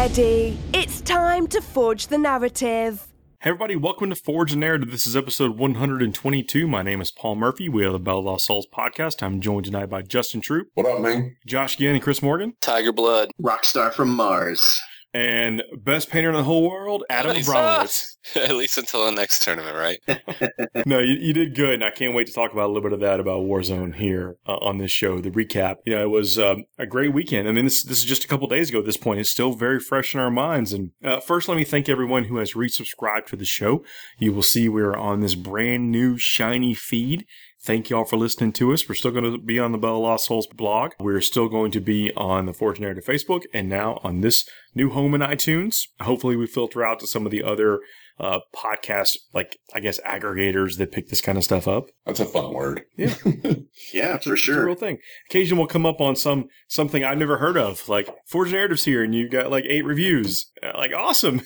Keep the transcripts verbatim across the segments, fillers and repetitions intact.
ready. It's time to forge the narrative. Hey everybody, welcome to Forge the Narrative. This is episode one hundred twenty-two. My name is Paul Murphy. We are the Battle of Lost Souls podcast. I'm joined tonight by Justin Troop. What up, man? Josh Ginn and Chris Morgan. Tiger Blood. Rockstar from Mars. And best painter in the whole world, Adam Abramowitz. At least until the next tournament, right? No, you, you did good, and I can't wait to talk about a little bit of that about Warzone here uh, on this show, the recap. You know, it was um, a great weekend. I mean, this, this is just a couple days ago at this point. It's still very fresh in our minds. And uh, first, let me thank everyone who has resubscribed to the show. You will see we're on this brand new, shiny feed. Thank you all for listening to us. We're still going to be on the Battle of Lost Souls blog. We're still going to be on the Forge Narrative Facebook and now on this new home in iTunes. Hopefully we filter out to some of the other uh, podcasts, like, I guess, aggregators that pick this kind of stuff up. That's a fun word. Yeah. Yeah, for It's a sure. real thing. Occasionally we'll come up on some something I've never heard of, like Forge Narrative's here and you got like eight reviews. Uh, Like, awesome.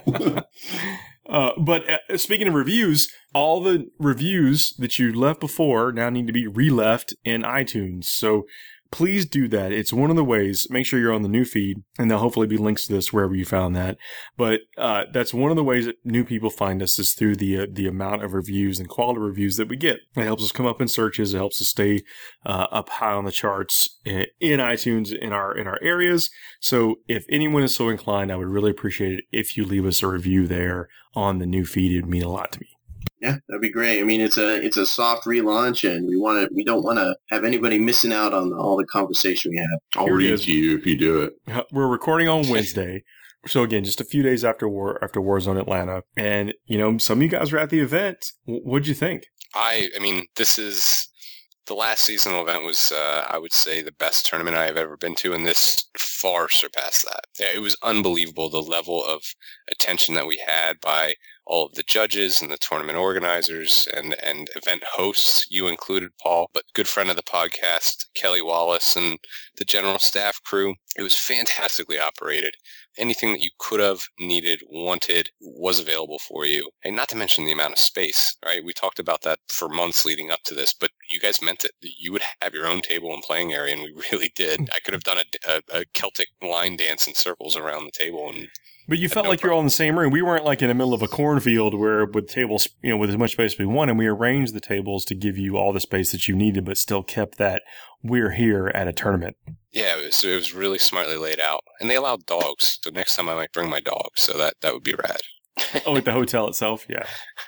Uh, but uh, speaking of reviews, all the reviews that you left before now need to be re-left in iTunes. So please do that. It's one of the ways. Make sure you're on the new feed, and there'll hopefully be links to this wherever you found that. But uh, that's one of the ways that new people find us is through the uh, the amount of reviews and quality reviews that we get. It helps us come up in searches. It helps us stay uh, up high on the charts in, in iTunes in our in our areas. So if anyone is so inclined, I would really appreciate it if you leave us a review there on the new feed. It would mean a lot to me. Yeah, that'd be great. I mean, it's a it's a soft relaunch, and we want to we don't want to have anybody missing out on all the conversation we have. I'll Here it read is. to you if you do it. We're recording on Wednesday. So again, just a few days after war, after Warzone Atlanta. And, you know, some of you guys were at the event. W- What'd you think? I, I mean, this is the last seasonal event was, uh, I would say, the best tournament I have ever been to, and this far surpassed that. Yeah, it was unbelievable, the level of attention that we had by all of the judges and the tournament organizers and, and event hosts, you included, Paul, but good friend of the podcast, Kelly Wallace, and the general staff crew. It was fantastically operated. Anything that you could have needed, wanted, was available for you. And not to mention the amount of space, right? We talked about that for months leading up to this, but you guys meant it. You would have your own table and playing area, and we really did. I could have done a, a, a Celtic line dance in circles around the table, and But you felt no like you're all in the same room. We weren't like in the middle of a cornfield where with tables, you know, with as much space as we wanted. We arranged the tables to give you all the space that you needed, but still kept that we're here at a tournament. yeah, it was, it was really smartly laid out. And they allowed dogs. So next time I might bring my dog. So that, that would be rad. Oh, at the hotel itself? Yeah.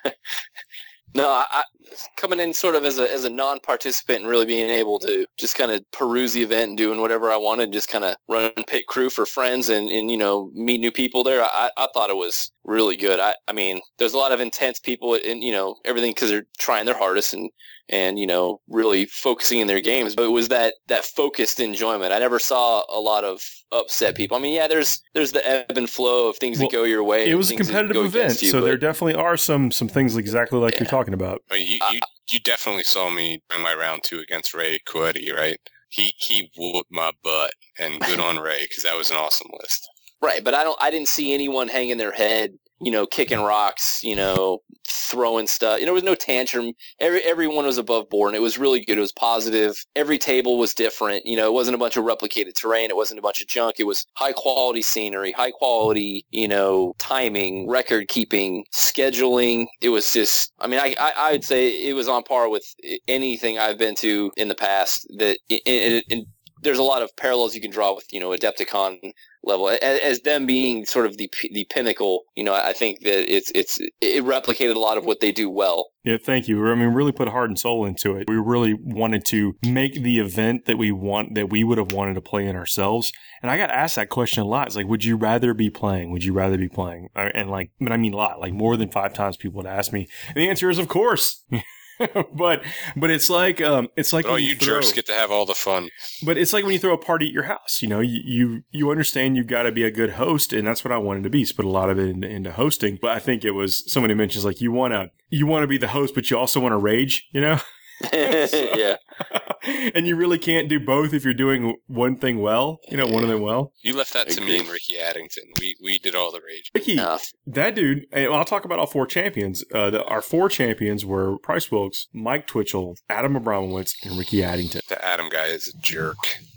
No, I, I coming in sort of as a as a non-participant and really being able to just kind of peruse the event and doing whatever I wanted, just kind of run pit crew for friends and, and you know meet new people there. I, I thought it was really good. I, I mean, there's a lot of intense people and you know everything because they're trying their hardest and and you know really focusing in their games. But it was that that focused enjoyment. I never saw a lot of upset people. I mean, yeah, there's there's the ebb and flow of things Well, that go your way. It and was a things that competitive go event, against you, so but- there definitely are some some things exactly like Yeah. you're talking about. I mean, you, you, you definitely saw me in my round two against Ray Coetti, right? He he whooped my butt, and good on Ray, because that was an awesome list. Right, but I don't. I didn't see anyone hanging their head, you know, kicking rocks, you know, throwing stuff. You know, there was no tantrum. Every everyone was above board, and it was really good. It was positive. Every table was different. You know, it wasn't a bunch of replicated terrain. It wasn't a bunch of junk. It was high quality scenery, high quality, you know, timing, record keeping, scheduling. It was just. I mean, I I, I would say it was on par with anything I've been to in the past. That it, it, it, there's a lot of parallels you can draw with, you know, Adepticon level as, as them being sort of the the pinnacle. You know, I think that it's it's it replicated a lot of what they do well. Yeah, thank you. I mean, really put heart and soul into it. We really wanted to make the event that we want, that we would have wanted to play in ourselves. And I got asked that question a lot. It's like, would you rather be playing? Would you rather be playing? And like, but I mean a lot, like more than five times people would ask me. And the answer is, of course. but but it's like um it's like But all when you throw, jerks get to have all the fun. but it's like when you throw a party at your house. You know, you you, you understand you've got to be a good host, and that's what I wanted to be. So put a lot of it into, into hosting. But I think it was somebody mentions like you want to you want to be the host, but you also want to rage. You know. Yeah. And you really can't do both if you're doing one thing well, you know, one of them well. You left that to me Agreed. and Ricky Addington. We we did all the rage. Ricky, Uh, that dude, and I'll talk about all four champions. Uh, the, our four champions were Price Wilkes, Mike Twitchell, Adam Abramowitz, and Ricky Addington. The Adam guy is a jerk.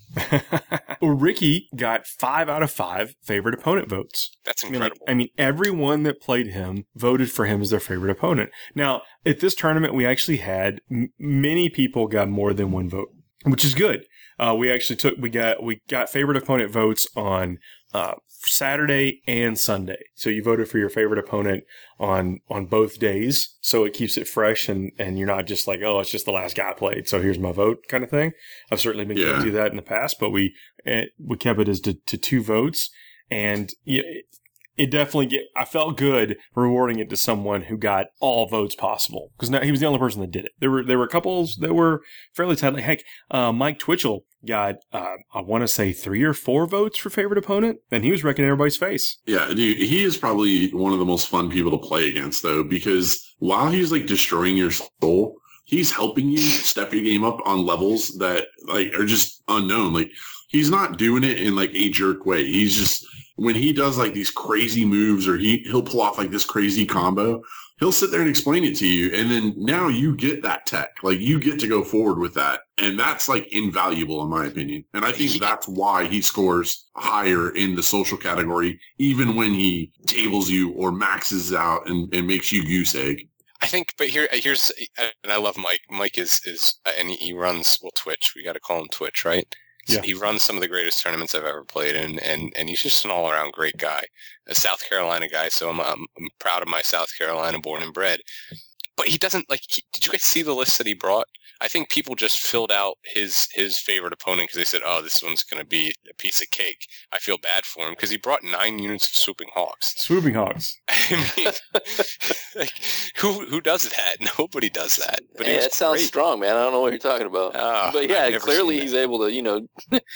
Well, Ricky got five out of five favorite opponent votes. That's I mean, like, incredible. I mean, everyone that played him voted for him as their favorite opponent. Now, at this tournament, we actually had m- many people got more than one vote, which is good. Uh, we actually took we got we got favorite opponent votes on uh, Saturday and Sunday. So you voted for your favorite opponent on on both days. So it keeps it fresh, and, and you're not just like, oh, it's just the last guy played, so here's my vote kind of thing. I've certainly been Yeah. guilty of that in the past, but we eh, we kept it as to, to two votes, and yeah, it, it definitely get. I felt good rewarding it to someone who got all votes possible, because he was the only person that did it. There were there were couples that were fairly tightly. Heck, uh, Mike Twitchell got uh, I want to say three or four votes for favorite opponent, and he was wrecking everybody's face. Yeah, dude, he is probably one of the most fun people to play against, though, because while he's like destroying your soul, he's helping you step your game up on levels that like are just unknown. Like he's not doing it in like a jerk way. He's just when he does like these crazy moves, or he he'll pull off like this crazy combo, he'll sit there and explain it to you, and then now you get that tech. Like you get to go forward with that, and that's like invaluable in my opinion. And I think that's why he scores higher in the social category, even when he tables you or maxes out and, and makes you goose egg. I think, but here, here's, and I love Mike. Mike is, is and he runs, well, Twitch. We got to call him Twitch, right? So Yeah. he runs some of the greatest tournaments I've ever played in, and, and he's just an all-around great guy. A South Carolina guy, so I'm, I'm, I'm proud of my South Carolina born and bred. But he doesn't, like, he, did you guys see the list that he brought? I think people just filled out his his favorite opponent because they said, oh, this one's going to be a piece of cake. I feel bad for him because he brought nine units of Swooping Hawks. Swooping Hawks. I mean, like, who who does that? Nobody does that. But it Yeah, was that sounds great. strong, man. I don't know what you're talking about. Ah, but I've yeah, never clearly seen he's that. able to, you know,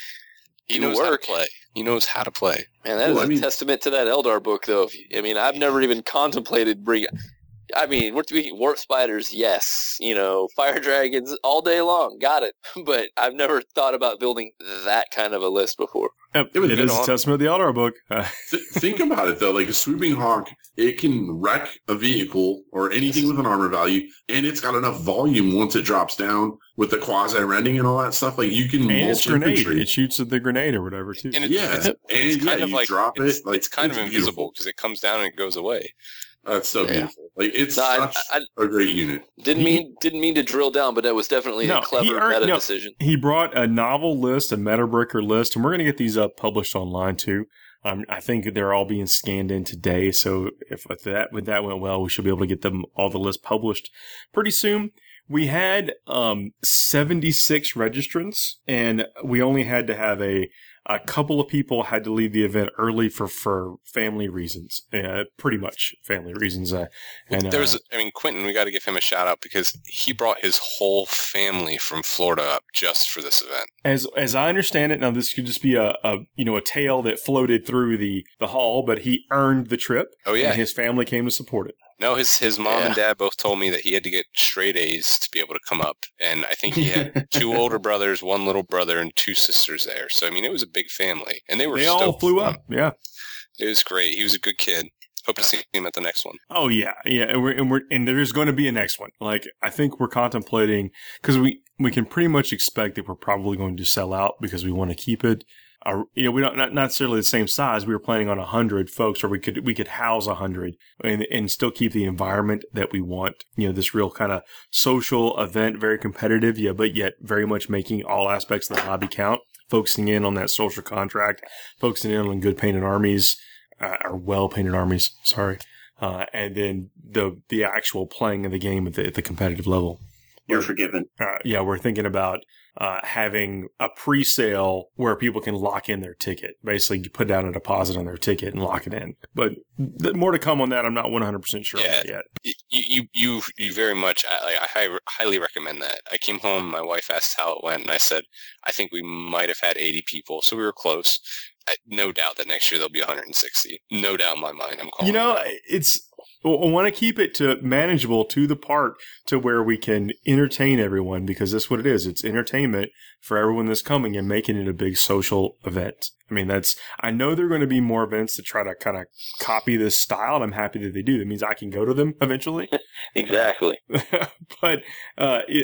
He do knows work. how to play. He knows how to play. Man, that is Well, I a mean- testament to that Eldar book, though. If you- I mean, I've never even contemplated bringing. I mean, we're speaking warp spiders, yes. You know, fire dragons all day long, got it. But I've never thought about building that kind of a list before. Yep, It was it good is a on- testament to the Eldar book. Uh, Th- think about it though, like a Swooping Hawk, it can wreck a vehicle or anything with an armor value, and it's got enough volume once it drops down with the quasi-rending and all that stuff. Like you can and it's mulch grenade. infantry. It shoots at the grenade or whatever, too. And it, Yeah, it's, and it's yeah, kind of you like drop it's, it, like, it's kind it's of beautiful. invisible because it comes down and it goes away. That's so Yeah. beautiful. Like it's No, I, such I a great unit. didn't He- mean didn't mean to drill down, but that was definitely No, a clever he earned- meta no. decision. He brought a novel list, a Metabreaker list, and we're going to get these up published online, too. Um, I think they're all being scanned in today, so if if that if that went well, we should be able to get them all the lists published pretty soon. We had um, seventy-six registrants, and we only had to have a a couple of people had to leave the event early for, for family reasons, uh, pretty much family reasons. Uh, and There was, uh, I mean, Quentin, we got to give him a shout out because he brought his whole family from Florida up just for this event. As as I understand it, now this could just be a, a you know a tale that floated through the, the hall, but he earned the trip. Oh yeah, And his family came to support it. no, his his mom Yeah. and dad both told me that he had to get straight A's to be able to come up, and I think he had two older brothers, one little brother, and two sisters there. So I mean, it was a big family, and they were They all stoked flew for him. up. Yeah. It was great. He was a good kid. Hope to see him at the next one. Oh yeah, yeah. And we're and we're and there's going to be a next one. Like I think we're contemplating because we we can pretty much expect that we're probably going to sell out because we want to keep it. Uh, you know, we don't not, not necessarily the same size. We were planning on a hundred folks, or we could we could house a hundred and and still keep the environment that we want. You know, this real kind of social event, very competitive, yeah, but yet very much making all aspects of the hobby count. Focusing in on that social contract, focusing in on good painted armies, uh, or well painted armies. Sorry, uh, and then the the actual playing of the game at the, at the competitive level. You're forgiven. Uh, yeah, we're thinking about uh, having a pre-sale where people can lock in their ticket. Basically, you put down a deposit on their ticket and lock it in. But th- more to come on that. I'm not one hundred percent sure Yeah. on that yet. You, you, you, you very much. I, I hi- highly recommend that. I came home. My wife asked how it went, and I said, I think we might have had eighty people, so we were close. I, no doubt that next year there'll be one hundred sixty. No doubt in my mind. I'm calling. You know, it. it's. I want to keep it to manageable to the part to where we can entertain everyone, because that's what it is. It's entertainment for everyone that's coming and making it a big social event. I mean, that's, I know there are going to be more events to try to kind of copy this style, and I'm happy that they do. That means I can go to them eventually. Exactly. But uh, it,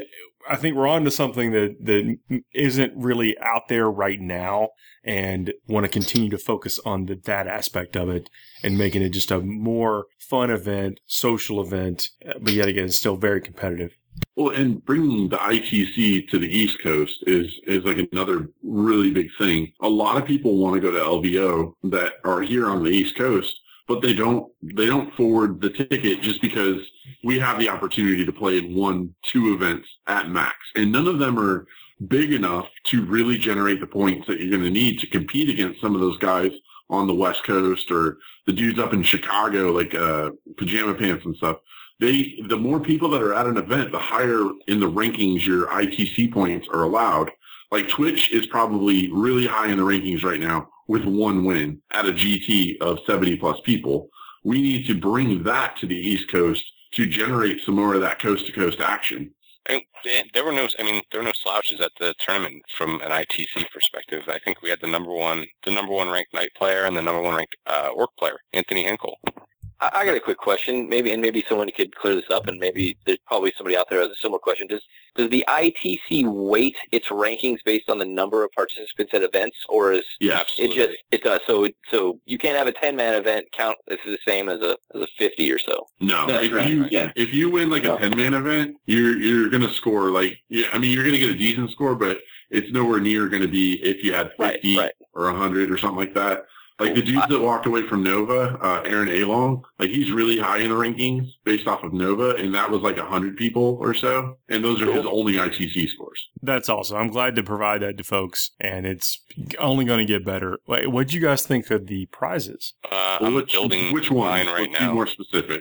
I think we're on to something that, that isn't really out there right now, and want to continue to focus on the, that aspect of it and making it just a more fun event, social event, but yet again, still very competitive. Well, and bringing the I T C to the East Coast is is like another really big thing. A lot of people want to go to L V O that are here on the East Coast, but they don't they don't forward the ticket just because we have the opportunity to play in one, two events at max. And none of them are big enough to really generate the points that you're going to need to compete against some of those guys on the West Coast or the dudes up in Chicago, like uh, Pajama Pants and stuff. They, the more people that are at an event, the higher in the rankings your I T C points are allowed. Like Twitch is probably really high in the rankings right now with one win at a G T of seventy plus people. We need to bring that to the East Coast to generate some more of that coast to coast action. I mean, there were no, I mean, there were no slouches at the tournament from an I T C perspective. I think we had the number one, the number one ranked night player and the number one ranked uh, orc player, Anthony Hinkle. I, I got a quick question, maybe, and maybe someone could clear this up, and maybe there's probably somebody out there who has a similar question. Does does the I T C weight its rankings based on the number of participants at events, or is Yeah, it just it does? So so you can't have a ten man event count this is the same as a as a fifty or so. No, That's if right, you right. Yeah. if you win like a ten man event, you're you're gonna score like yeah, I mean you're gonna get a decent score, but it's nowhere near gonna be if you had fifty Right, right. or a hundred or something like that. Like the dudes that walked away from Nova, uh, Aaron Along, like he's really high in the rankings based off of Nova, and that was like a hundred people or so, and those are his only I T C scores. That's awesome. I'm glad to provide that to folks, and it's only going to get better. Wait, what do you guys think of the prizes? Uh, Well, I'm which, building which one? mine right Let's now. be more specific.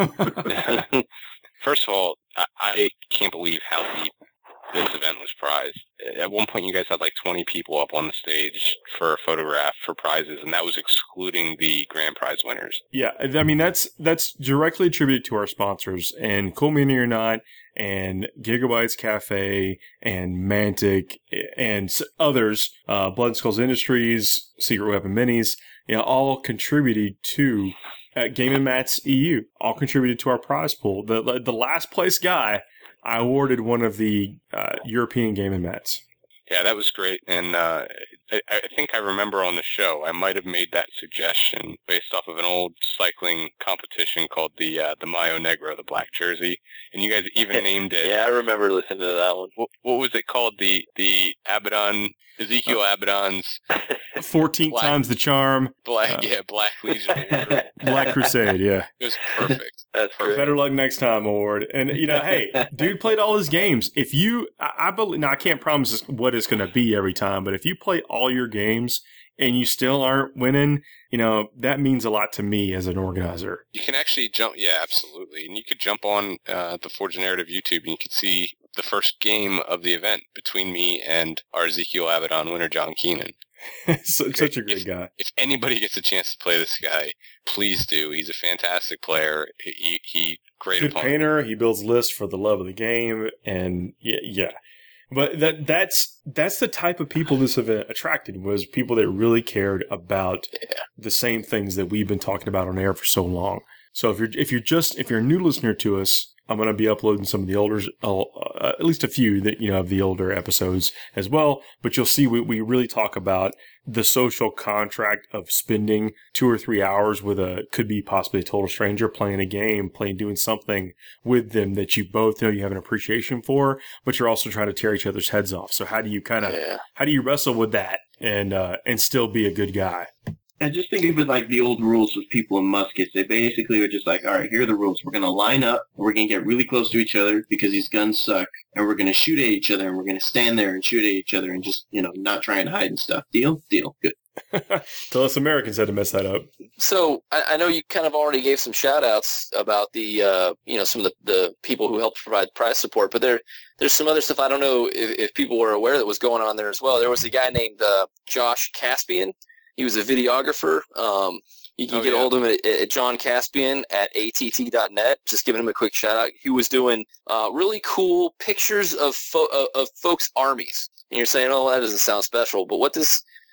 First of all, I, I can't believe how deep this event was prized. At one point, you guys had like twenty people up on the stage for a photograph for prizes, and that was excluding the grand prize winners. Yeah, I mean, that's that's directly attributed to our sponsors, and Cool Mini or Not, and Gigabytes Cafe, and Mantic, and s- others, uh, Blood and Skulls Industries, Secret Weapon Minis, you know, all contributed to uh, Game and Mats E U, all contributed to our prize pool. The the last place guy, I awarded one of the uh, European Game and Mats. Yeah, that was great. And uh, I, I think I remember on the show, I might have made that suggestion based off of an old cycling competition called the uh, the Mayo Negro, the black jersey. And you guys even named it. Yeah, I remember listening to that one. What, what was it called? The the Abaddon, Ezekiel Abaddon's fourteen Black- times the charm, Black, Uh, yeah, Black Legion Award. Black Crusade, yeah. It was perfect. That's great. Better luck next time award. And, you know, hey, dude played all his games. If you, I, I believe, now I can't promise what it's going to be every time, but if you play all your games and you still aren't winning, you know, that means a lot to me as an organizer. You can actually jump, yeah, absolutely. And you could jump on uh, the Forge Narrative YouTube and you could see the first game of the event between me and our Ezekiel Abaddon winner, John Keenan. so, such a great guy. If anybody gets a chance to play this guy, please do. He's a fantastic player. He, he great Good opponent. painter. He builds lists for the love of the game. And yeah, yeah. But that that's that's the type of people this event attracted, was people that really cared about Yeah. the same things that we've been talking about on air for so long. So if you're if you're just if you're a new listener to us, I'm going to be uploading some of the older, uh, at least a few that you know of the older episodes as well. But you'll see we we really talk about the social contract of spending two or three hours with a could be possibly a total stranger playing a game, playing doing something with them that you both know you have an appreciation for, but you're also trying to tear each other's heads off. So how do you kind of Yeah. how do you wrestle with that and uh, and still be a good guy? I just think of it like the old rules with people in muskets. They basically were just like, all right, here are the rules. We're going to line up. We're going to get really close to each other because these guns suck. And we're going to shoot at each other. And we're going to stand there and shoot at each other and just, you know, not try and hide and stuff. Deal? Deal. Good. Tell us Americans had to mess that up. So I, I know you kind of already gave some shout outs about the, uh, you know, some of the, the people who helped provide prize support, but there, there's some other stuff. I don't know if, if people were aware that was going on there as well. There was a guy named uh, Josh Caspian. He was a videographer. Um, you can Oh, get yeah. a hold of him at, at John Caspian at A T T dot net. Just giving him a quick shout out. He was doing uh, really cool pictures of fo- of, of folks' armies. And you're saying, oh, that doesn't sound special. But what this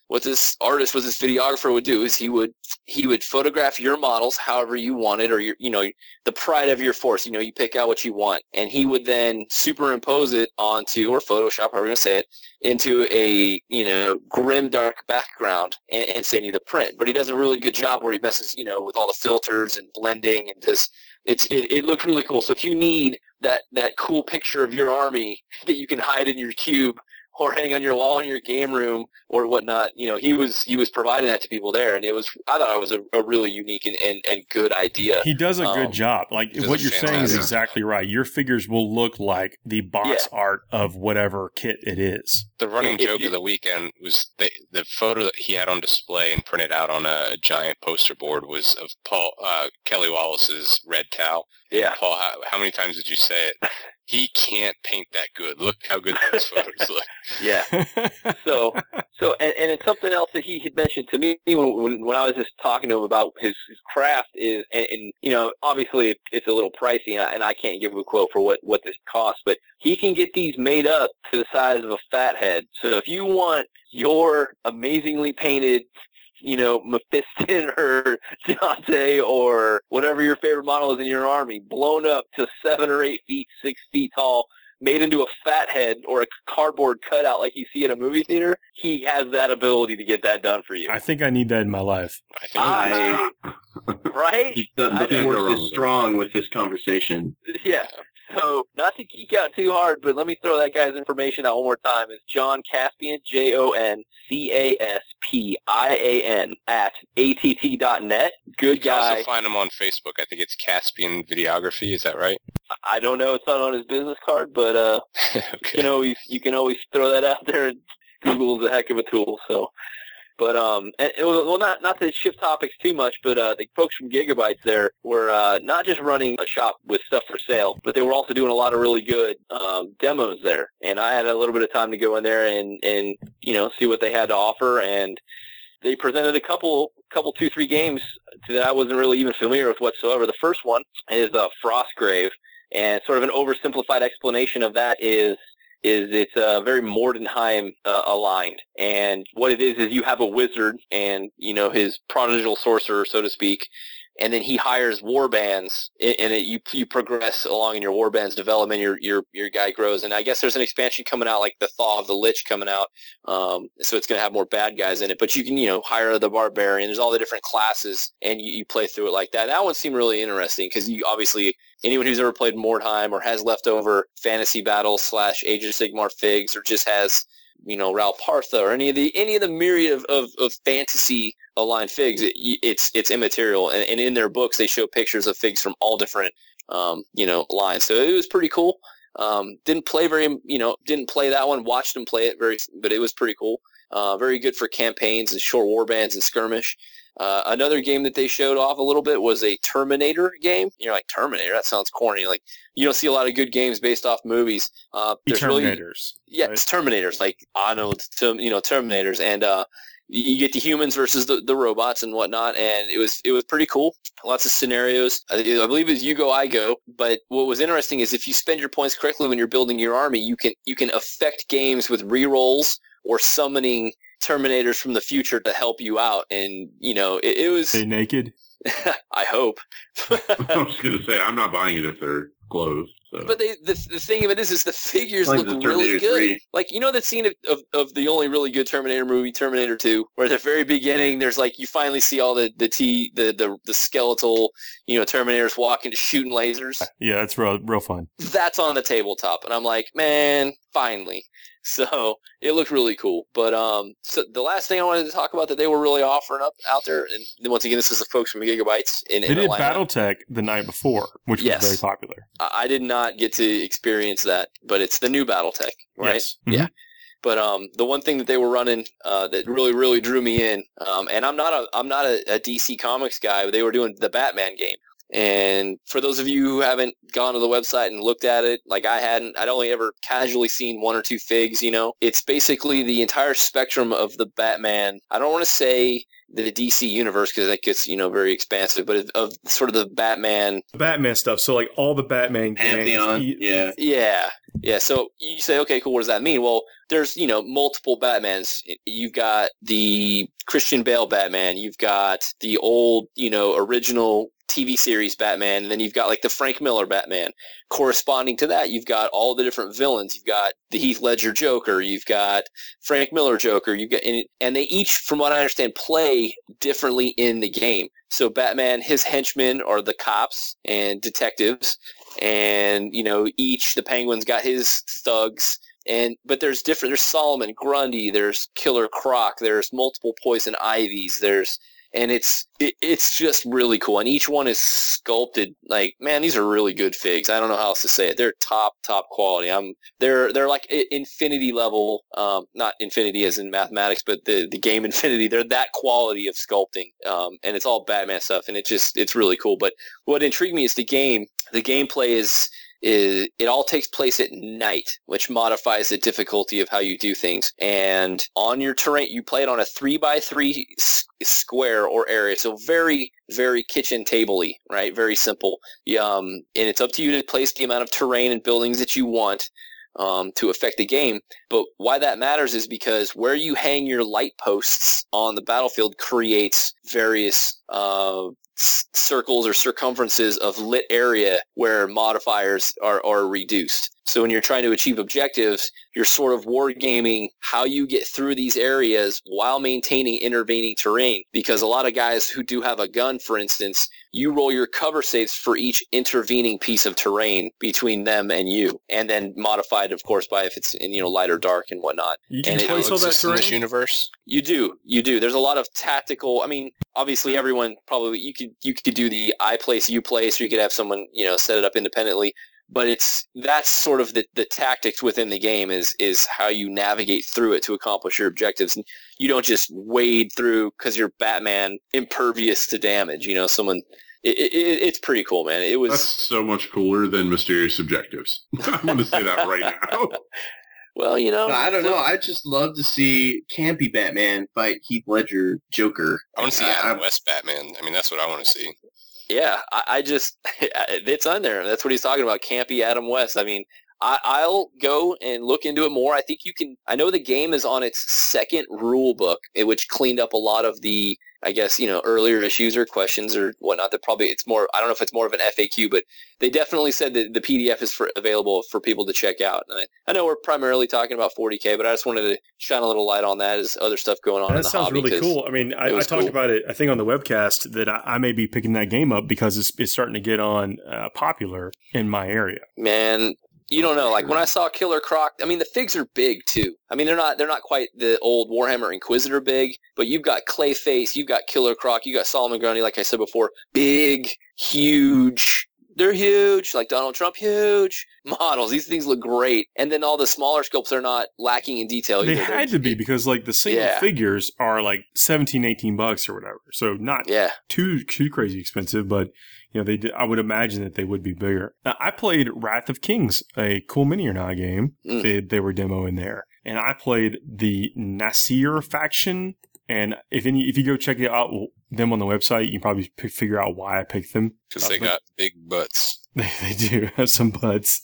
what this artist, what this videographer would do is he would he would photograph your models however you wanted, or your, you know, the pride of your force. You know, you pick out what you want, and he would then superimpose it onto, or Photoshop, however you're gonna say it, into a, you know, grim dark background, and, and send you the print. But he does a really good job where he messes, you know, with all the filters and blending, and just it's it, it looked really cool. So if you need that that cool picture of your army that you can hide in your cube or hang on your wall in your game room or whatnot, you know, he was he was providing that to people there, and it was I thought it was a, a really unique and, and, and good idea. He does a um, good job. Like what you're saying is exactly right. Your figures will look like the box yeah. art of whatever kit it is. The running If joke you- of the weekend was the, the photo that he had on display and printed out on a giant poster board was of Paul uh, Kelly Wallace's Red Cow. Yeah. Paul, how, how many times did you say it? He can't paint that good. Look how good those photos look. Yeah. So, so, and, and it's something else that he had mentioned to me when, when, when I was just talking to him about his, his craft is, and, and, you know, obviously it, it's a little pricey, and I, and I can't give him a quote for what, what this costs, but he can get these made up to the size of a fat head. So if you want your amazingly painted, you know, Mephiston or Dante or whatever your favorite model is in your army, blown up to seven or eight feet, six feet tall, made into a fat head or a cardboard cutout like you see at a movie theater, he has that ability to get that done for you. I think I need that in my life. I think I, Right? he, the I the know. force is strong with this conversation. Yeah. So, not to geek out too hard, but let me throw that guy's information out one more time. It's John Caspian, J O N C A S P I A N, at A T T dot net. Good you can also guy. find him on Facebook. I think it's Caspian Videography. Is that right? I don't know. It's not on his business card, but uh, Okay. you can always you can always throw that out there. And Google is a heck of a tool. So, but um, and it was, well, not not to shift topics too much, but uh, the folks from Gigabytes there were uh, not just running a shop with stuff for sale, but they were also doing a lot of really good um, demos there. And I had a little bit of time to go in there and and you know see what they had to offer, and they presented a couple couple two three games that I wasn't really even familiar with whatsoever. The first one is uh, Frostgrave, and sort of an oversimplified explanation of that is. is it's uh, very Mordenheim uh, aligned. And what it is is you have a wizard and, you know, his prodigal sorcerer, so to speak, and then he hires war bands, and it, you you progress along in your war band's development. Your your your guy grows, and I guess there's an expansion coming out, like the Thaw of the Lich coming out, um, so it's going to have more bad guys in it. But you can you know hire the barbarian. There's all the different classes, and you, you play through it like that. That one seemed really interesting because you obviously anyone who's ever played Mordheim or has leftover Fantasy Battle slash Age of Sigmar figs, or just has you know Ral Partha or any of the any of the myriad of, of, of fantasy aligned figs, it, it's it's immaterial, and, and in their books they show pictures of figs from all different um, you know lines. So it was pretty cool. Um, didn't play very you know didn't play that one. Watched them play it very, but it was pretty cool. Uh, very good for campaigns and short war bands and skirmish. Uh, another game that they showed off a little bit was a Terminator game. You're like, Terminator? That sounds corny. Like, you don't see a lot of good games based off movies. Uh, there's Terminators. Really, yeah, right? it's Terminators. Like, I know, you know, Terminators. And uh, you get the humans versus the, the robots and whatnot. And it was it was pretty cool. Lots of scenarios. I, I believe it's you go, I go. But what was interesting is if you spend your points correctly when you're building your army, you can you can affect games with rerolls or summoning Terminators from the future to help you out. And, you know, it, it was... They naked? I hope. I was going to say, I'm not buying it if they're clothed. So. But they, the the thing of it is, is the figures Like look the really Terminator good. three. Like, you know that scene of, of, of the only really good Terminator movie, Terminator two, where at the very beginning, there's like, you finally see all the, the T, the, the, the skeletal, you know, Terminators walking, shooting lasers. Yeah, that's real, real fun. That's on the tabletop. And I'm like, man, finally. So it looked really cool. But um, so the last thing I wanted to talk about that they were really offering up out there, and once again, this is the folks from Gigabytes in, They in did Atlanta. BattleTech the night before, which Yes. was very popular. I I did not get to experience that, but it's the new BattleTech, right? Yes. Yeah. But um, the one thing that they were running uh, that really, really drew me in, um, and I'm not a I'm not a, a D C Comics guy, but they were doing the Batman game. And for those of you who haven't gone to the website and looked at it, like I hadn't, I'd only ever casually seen one or two figs, you know. It's basically the entire spectrum of the Batman. I don't want to say the D C universe because that gets, you know, very expansive, but of, of sort of the Batman. Batman stuff. So like all the Batman Pantheon, gangs. yeah. Yeah. Yeah. So you say, okay, cool. What does that mean? Well, there's, you know, multiple Batmans. You've got the Christian Bale Batman. You've got the old, you know, original T V series Batman. And then you've got like the Frank Miller Batman. Corresponding to that, you've got all the different villains. You've got the Heath Ledger Joker. You've got Frank Miller Joker. You've got, and, and they each, from what I understand, play differently in the game. So Batman, his henchmen are the cops and detectives. And, you know, each, the Penguin's got his thugs. And but there's different. There's Solomon Grundy. There's Killer Croc. There's multiple Poison Ivies. There's and it's it, it's just really cool. And each one is sculpted like, man, these are really good figs. I don't know how else to say it. They're top top quality. I'm they're they're like infinity level. Um, not infinity as in mathematics, but the the game Infinity. They're that quality of sculpting. Um, and it's all Batman stuff. And it just it's really cool. But what intrigued me is the game. The gameplay is. Is it all takes place at night, which modifies the difficulty of how you do things. And on your terrain, you play it on a three by three s- square or area. So very, very kitchen table-y, right? Very simple. Um, and it's up to you to place the amount of terrain and buildings that you want um, to affect the game. But why that matters is because where you hang your light posts on the battlefield creates various uh, circles or circumferences of lit area where modifiers are, are reduced. So when you're trying to achieve objectives, you're sort of wargaming how you get through these areas while maintaining intervening terrain. Because a lot of guys who do have a gun, for instance, you roll your cover saves for each intervening piece of terrain between them and you, and then modified, of course, by if it's in, you know, light or dark and whatnot. You can and it place all that exists in terrain? this universe. You do, you do. There's a lot of tactical. I mean, obviously, everyone probably you could you could do the I place, you place, or you could have someone, you know, set it up independently. But it's that's sort of the, the tactics within the game is is how you navigate through it to accomplish your objectives. And you don't just wade through because you're Batman, impervious to damage. You know, someone. It, it, it's pretty cool, man. It was That's so much cooler than Mysterious Objectives. I'm going to say that right now. well, you know. I don't know. I just love to see campy Batman fight Heath Ledger Joker. I want to see I- Adam I- West Batman. I mean, that's what I want to see. Yeah, I, I just it's on there. That's what he's talking about. Campy Adam West. I mean, I, I'll go and look into it more. I think you can. I know the game is on its second rule book, eh, which cleaned up a lot of the, I guess, you know, earlier issues or questions or whatnot. That probably it's more. I don't know if it's more of an F A Q, but they definitely said that the P D F is for, available for people to check out. And I, I know we're primarily talking about forty K, but I just wanted to shine a little light on that as other stuff going on. That in the sounds hobby, really 'cause cool. I mean, I, it I was talked cool. about it, I think, on the webcast that I, I may be picking that game up because it's, it's starting to get on uh, popular in my area. Man, you don't know. Like when I saw Killer Croc, I mean the figs are big too. I mean they're not they're not quite the old Warhammer Inquisitor big, but you've got Clayface, you've got Killer Croc, you got Solomon Grundy, like I said before, big, huge. They're huge, like Donald Trump, huge models. These things look great. And then all the smaller sculpts are not lacking in detail They either. had to be because like the single Yeah. figures are like seventeen, eighteen bucks or whatever. So not Yeah. too too crazy expensive, but you know they did, I would imagine that they would be bigger. Now, I played Wrath of Kings, a Cool Mini or Not game. Mm. They they were demoing there, and I played the Nasir faction. And if any, if you go check it out them on the website, you can probably p- figure out why I picked them. Because they got big butts. They, they do have some butts.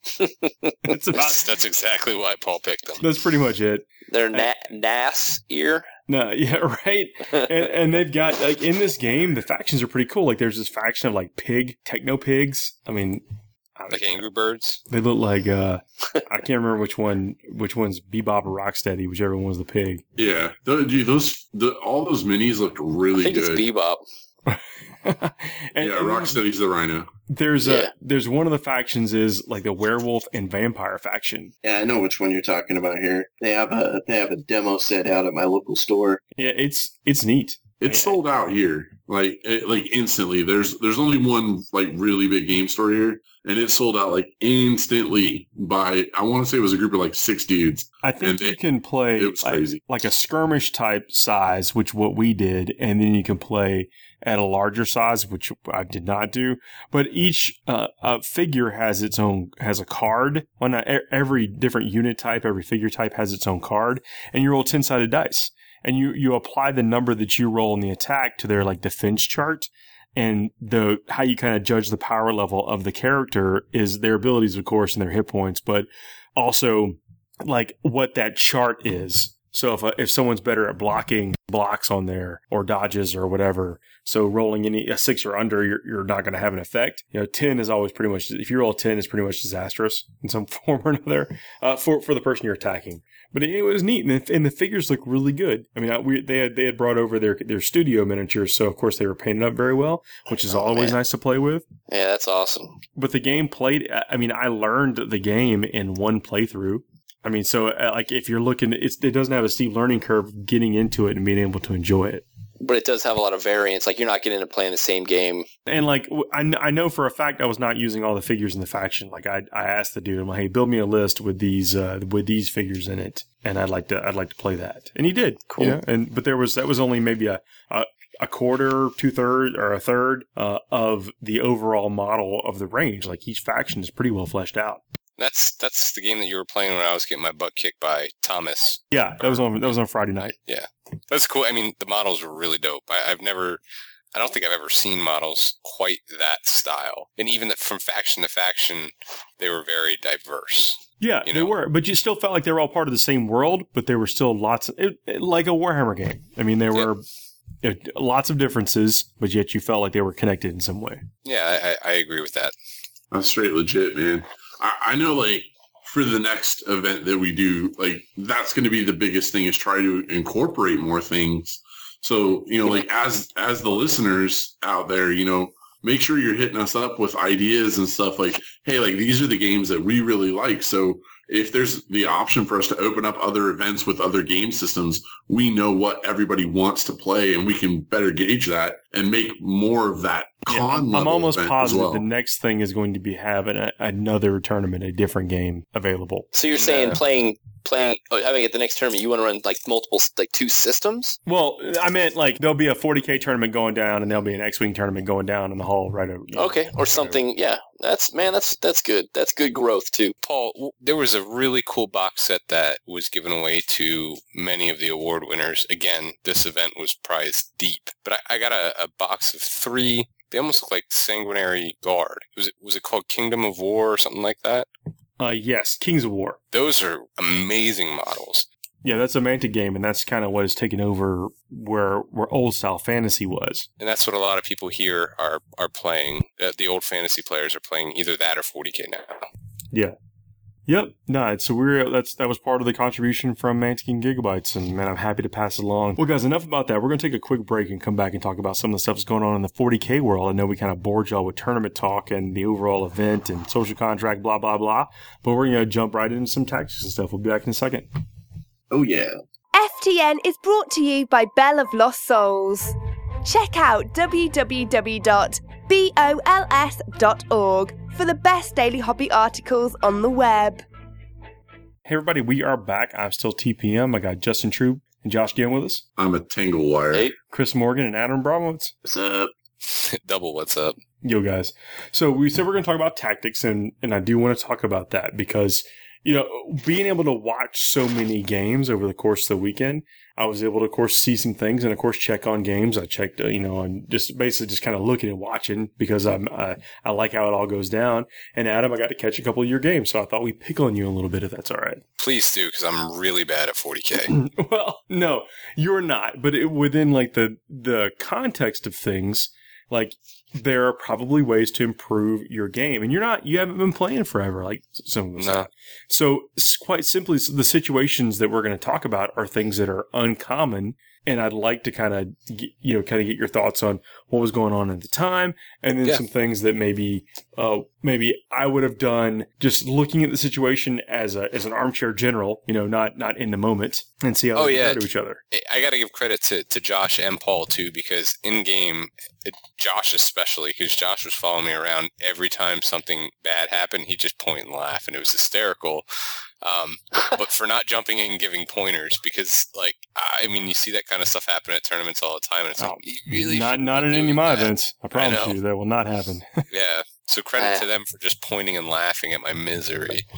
That's about. That's, that's exactly why Paul picked them. That's pretty much it. They're na- N A S ear. No, yeah, right. and, and they've got like in this game, the factions are pretty cool. Like there's this faction of like pig, techno pigs. I mean, I don't Like know. Angry Birds. They look like uh, I can't remember which one, which one's Bebop or Rocksteady, whichever one was the pig. Yeah, Th- dude, those the, all those minis looked I really think good. it's Bebop. and, yeah, and Rocksteady's the Rhino. There's Yeah. a there's one of the factions is like the werewolf and vampire faction. Yeah, I know which one you're talking about here. They have a they have a demo set out at my local store. Yeah, it's it's neat. It's sold out here, like it, like instantly. There's there's only one like really big game store here, and it sold out like instantly by I want to say it was a group of like six dudes. I think And you it- can play it was like, crazy. like a skirmish type size, which what we did, and then you can play at a larger size, which I did not do. But each uh, uh, figure has its own has a card. Well, not e- every different unit type, every figure type has its own card, and you roll ten sided dice. and you you apply the number that you roll in the attack to their like defense chart. And the how you kind of judge the power level of the character is their abilities, of course, and their hit points, but also like what that chart is. So if if someone's better at blocking blocks on there or dodges or whatever, so rolling any a six or under, you're you're not going to have an effect. You know, ten is always pretty much, if you roll a ten, it's pretty much disastrous in some form or another uh, for for the person you're attacking. But it, it was neat, and the, and the figures look really good. I mean, I, we, they had they had brought over their their studio miniatures, so of course they were painted up very well, which is oh, always man. nice to play with. Yeah, that's awesome. But the game played. I mean, I learned the game in one playthrough. I mean, so uh, like if you're looking, it's, it doesn't have a steep learning curve getting into it and being able to enjoy it. But it does have a lot of variance. Like, you're not getting into playing the same game. And, like, I, I know for a fact I was not using all the figures in the faction. Like, I I asked the dude, I'm like, hey, build me a list with these uh, with these figures in it, and I'd like to I'd like to play that. And he did. Cool. You know? And but there was that was only maybe a a, a quarter, two thirds, or a third uh, of the overall model of the range. Like, each faction is pretty well fleshed out. That's that's the game that you were playing when I was getting my butt kicked by Thomas. Yeah, that was on that was on Friday night. Yeah, that's cool. I mean, the models were really dope. I, I've never, I don't think I've ever seen models quite that style. And even from faction to faction, they were very diverse. Yeah, you know? They were, but you still felt like they were all part of the same world. But there were still lots of it, it, like a Warhammer game. I mean, there were. Yep. You know, lots of differences, but yet you felt like they were connected in some way. Yeah, I, I agree with that. That's straight legit, man. I know, like, for the next event that we do, like, that's going to be the biggest thing is try to incorporate more things. So, you know, like, as as the listeners out there, you know, make sure you're hitting us up with ideas and stuff like, hey, like, these are the games that we really like. So if there's the option for us to open up other events with other game systems, we know what everybody wants to play, and we can better gauge that and make more of that con yeah, I'm, level I'm almost event positive as well. The next thing is going to be having a, another tournament, a different game available. So you're saying playing, playing, oh, having it the next tournament, you want to run like multiple, like two systems? Well, I meant like there'll be a forty K tournament going down, and there'll be an X-Wing tournament going down in the hall right over. You know, okay, or something. Right. Yeah, that's man, that's that's good. That's good growth too. Paul, there was a really cool box set that was given away to many of the award winners. Again, this event was prized deep, but I, I got a, a box of three. They almost look like Sanguinary Guard. Was it was it called Kingdom of War or something like that? Uh, yes, Kings of War. Those are amazing models. Yeah, that's a Mantic game, and that's kind of what has taken over where where old style fantasy was. And that's what a lot of people here are are playing. Uh, the old fantasy players are playing either that or forty K now. Yeah. Yep. No, so we're that's that was part of the contribution from Mantic and Gigabytes, and man, I'm happy to pass it along. Well, guys, enough about that. We're going to take a quick break and come back and talk about some of the stuff that's going on in the forty K world. I know we kind of bored y'all with tournament talk and the overall event and social contract, blah blah blah. But we're going to jump right into some tactics and stuff. We'll be back in a second. Oh yeah. F T N is brought to you by Bell of Lost Souls. Check out w w w dot bols dot org for the best daily hobby articles on the web. Hey everybody, we are back. I'm still T P M. I got Justin Troop and Josh Ginn with us. I'm a Tangle Wire. Hey. Chris Morgan and Adam Bromwitz. What's up? Double what's up. Yo guys. So we said we're going to talk about tactics, and, and I do want to talk about that because, you know, being able to watch so many games over the course of the weekend, I was able to, of course, see some things and, of course, check on games. I checked, uh, you know, and just basically just kind of looking and watching because I'm, uh, I like how it all goes down. And, Adam, I got to catch a couple of your games, so I thought we'd pick on you a little bit if that's all right. Please do, because I'm really bad at forty K. Well, no, you're not. But it, within, like, the the context of things, like, there are probably ways to improve your game. And you're not, you haven't been playing forever, like some of us. No. So quite simply, the situations that we're going to talk about are things that are uncommon. And I'd like to kind of, you know, kind of get your thoughts on what was going on at the time. And then yeah. some things that maybe, uh, maybe I would have done just looking at the situation as a, as an armchair general, you know, not, not in the moment, and see how oh, they yeah. compare to each other. I got to give credit to, to Josh and Paul too, because in game, Josh especially, because Josh was following me around every time something bad happened. He'd just point and laugh, and it was hysterical. Um, but for not jumping in and giving pointers, because, like, I mean, you see that kind of stuff happen at tournaments all the time, and it's oh, like, you really not not at any of my events. I promise I you that will not happen. Yeah. So credit to them for just pointing and laughing at my misery.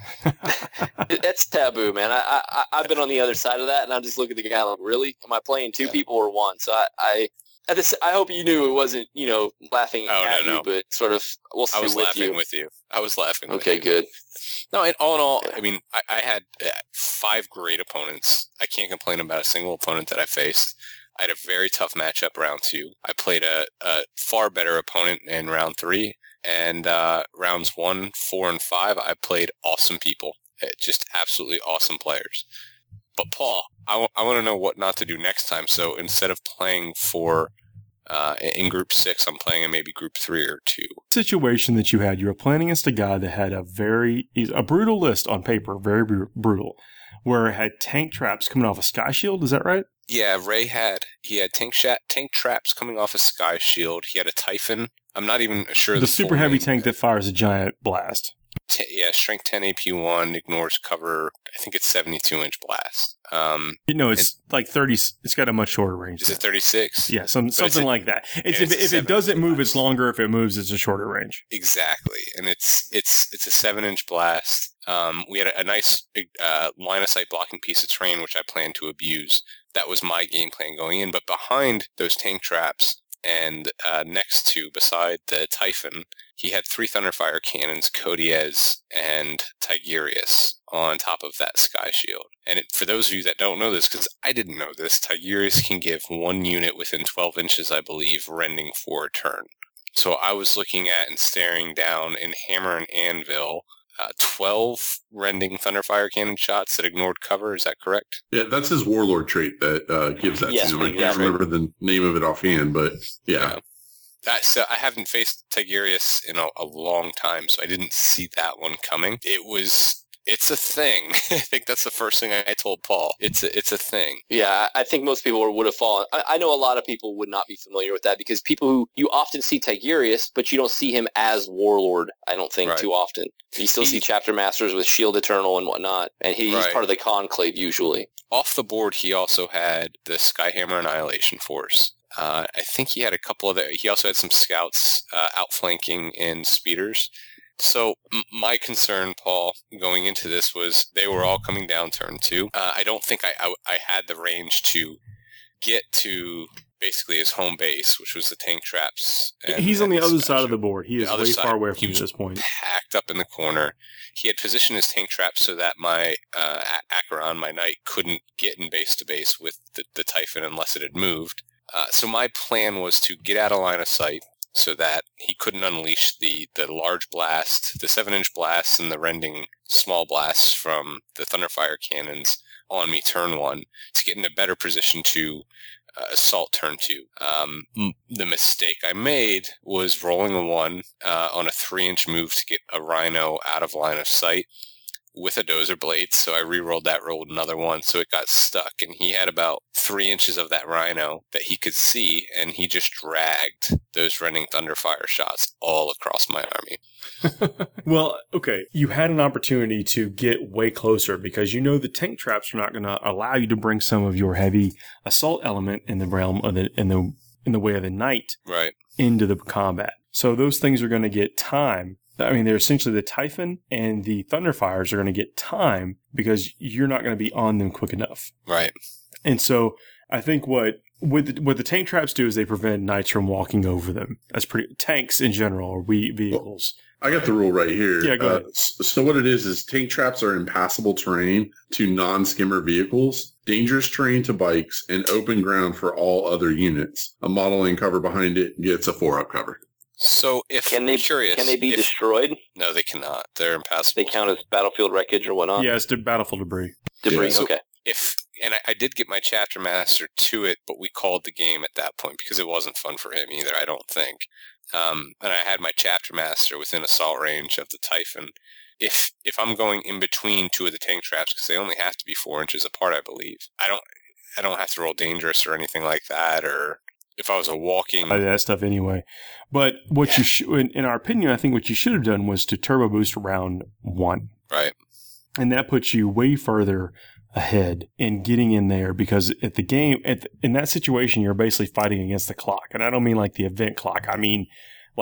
That's taboo, man. I, I I've been on the other side of that, and I'm just looking at the guy like, really? Am I playing two yeah. people or one? So I I, at this, I hope you knew it wasn't, you know, laughing oh, at no, you, no. but sort of we'll see I was with laughing you. with you. I was laughing. Okay, with you. good. No, in all in all, I mean, I, I had uh, five great opponents. I can't complain about a single opponent that I faced. I had a very tough matchup round two. I played a, a far better opponent in round three. And uh, rounds one, four, and five, I played awesome people. Just absolutely awesome players. But Paul, I, w- I want to know what not to do next time. So instead of playing for uh, in group six, I'm playing in maybe group three or two. Situation that you had, you were playing against a guy that had a very, a brutal list on paper, very br- brutal, where it had tank traps coming off a Sky Shield. Is that right? Yeah, Ray had, he had tank, sh- tank traps coming off a Sky Shield. He had a Typhon. I'm not even sure. The, the super heavy name. tank that fires a giant blast. T- yeah, strength ten A P one, ignores cover. I think it's seventy-two inch blast. Um, you know, it's like thirty. It's got a much shorter range. Is it thirty-six? Yeah, some, something a, like that. It's if, it's if it doesn't move, blast. It's longer. If it moves, it's a shorter range. Exactly, and it's it's it's a seven inch blast. Um, we had a, a nice uh, line of sight blocking piece of terrain, which I plan to abuse. That was my game plan going in. But behind those tank traps and uh, next to, beside the Typhon, he had three Thunderfire cannons, Codiez and Tigurius, on top of that Sky Shield. And it, for those of you that don't know this, because I didn't know this, Tigurius can give one unit within twelve inches, I believe, rending for a turn. So I was looking at and staring down in Hammer and Anvil, Uh, twelve rending Thunderfire cannon shots that ignored cover. Is that correct? Yeah, that's his Warlord trait that uh, gives that yes, to him. I can't remember the name of it offhand, but yeah. yeah. Uh, so I haven't faced Tigurius in a, a long time, so I didn't see that one coming. It was... It's a thing. I think that's the first thing I told Paul. It's a, it's a thing. Yeah, I think most people would have fallen. I, I know a lot of people would not be familiar with that because people who, you often see Tigurius, but you don't see him as Warlord, I don't think, right. too often. You still he, see Chapter Masters with Shield Eternal and whatnot, and he, right. he's part of the Conclave usually. Off the board, he also had the Skyhammer Annihilation Force. Uh, I think he had a couple of... The, he also had some scouts uh, outflanking in speeders. So m- my concern, Paul, going into this was they were all coming down turn two. Uh, I don't think I, I I had the range to get to basically his home base, which was the tank traps. And, He's on the other side of the board. He is way side. far away from you at this point. Packed up in the corner. He had positioned his tank traps so that my uh, Acheron, my knight, couldn't get in base to base with the, the Typhon unless it had moved. Uh, so my plan was to get out of line of sight, so that he couldn't unleash the, the large blast, the seven-inch blasts and the rending small blasts from the Thunderfire cannons on me turn one, to get in a better position to uh, assault turn two. Um, m- the mistake I made was rolling a one uh, on a three-inch move to get a Rhino out of line of sight with a Dozer Blade, so I re-rolled that, rolled another one, so it got stuck, and he had about three inches of that Rhino that he could see, and he just dragged those rending Thunderfire shots all across my army. Well, okay, you had an opportunity to get way closer, because you know the tank traps are not going to allow you to bring some of your heavy assault element in the realm of the in the in the way of the knight right. into the combat. So those things are going to get time. I mean, they're essentially the Typhon and the Thunderfires are going to get time because you're not going to be on them quick enough. Right. And so I think what what the, what the tank traps do is they prevent knights from walking over them. That's pretty tanks in general or we vehicles. Well, I got the rule right here. Yeah, go ahead. Uh, so what it is is tank traps are impassable terrain to non-skimmer vehicles, dangerous terrain to bikes, and open ground for all other units. A model and cover behind it gets a four-up cover. So if can they, curious, can they be if, destroyed? No, they cannot. They're impassable. They count as battlefield wreckage or whatnot? Yeah, it's the battlefield debris. Debris, yeah, so okay. If and I, I did get my chapter master to it, but we called the game at that point because it wasn't fun for him either, I don't think. Um, and I had my chapter master within assault range of the Typhon. If if I'm going in between two of the tank traps, because they only have to be four inches apart, I believe. I don't I don't have to roll dangerous or anything like that, or if I was a walking... I did that stuff anyway. But what yeah. you sh- in, in our opinion, I think what you should have done was to turbo boost round one. Right. And that puts you way further ahead in getting in there because at the game, at the, in that situation, you're basically fighting against the clock. And I don't mean like the event clock. I mean like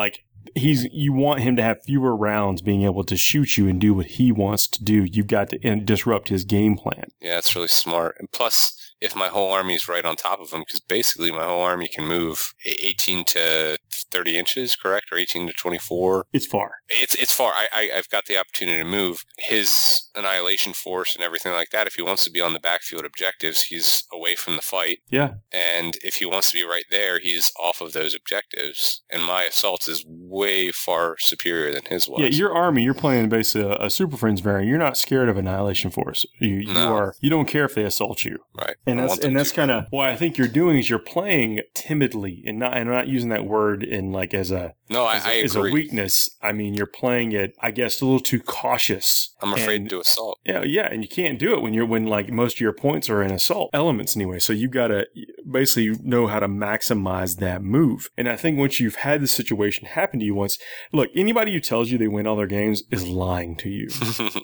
he's you want him to have fewer rounds being able to shoot you and do what he wants to do. You've got to in, disrupt his game plan. Yeah, that's really smart. And plus, if my whole army is right on top of him, because basically my whole army can move eighteen to thirty inches, correct? Or eighteen to twenty-four. It's far. It's it's far. I, I, I've got the opportunity to move. His annihilation force and everything like that, if he wants to be on the backfield objectives, he's away from the fight. Yeah. And if he wants to be right there, he's off of those objectives. And my assault is way far superior than his was. Yeah, your army, you're playing basically a, a Super Friends variant. You're not scared of annihilation force. You, you No. are. You don't care if they assault you. Right. And I that's want them and that's to. kind of what I think you're doing is you're playing timidly and not and I'm not using that word in like as a No, I, as, a, I as a agree. weakness. I mean, you're playing it, I guess, a little too cautious. I'm afraid And- to assault. Yeah, yeah, and you can't do it when you're when like most of your points are in assault elements anyway. So you've got to basically know how to maximize that move. And I think once you've had the situation happen to you once, look, anybody who tells you they win all their games is lying to you.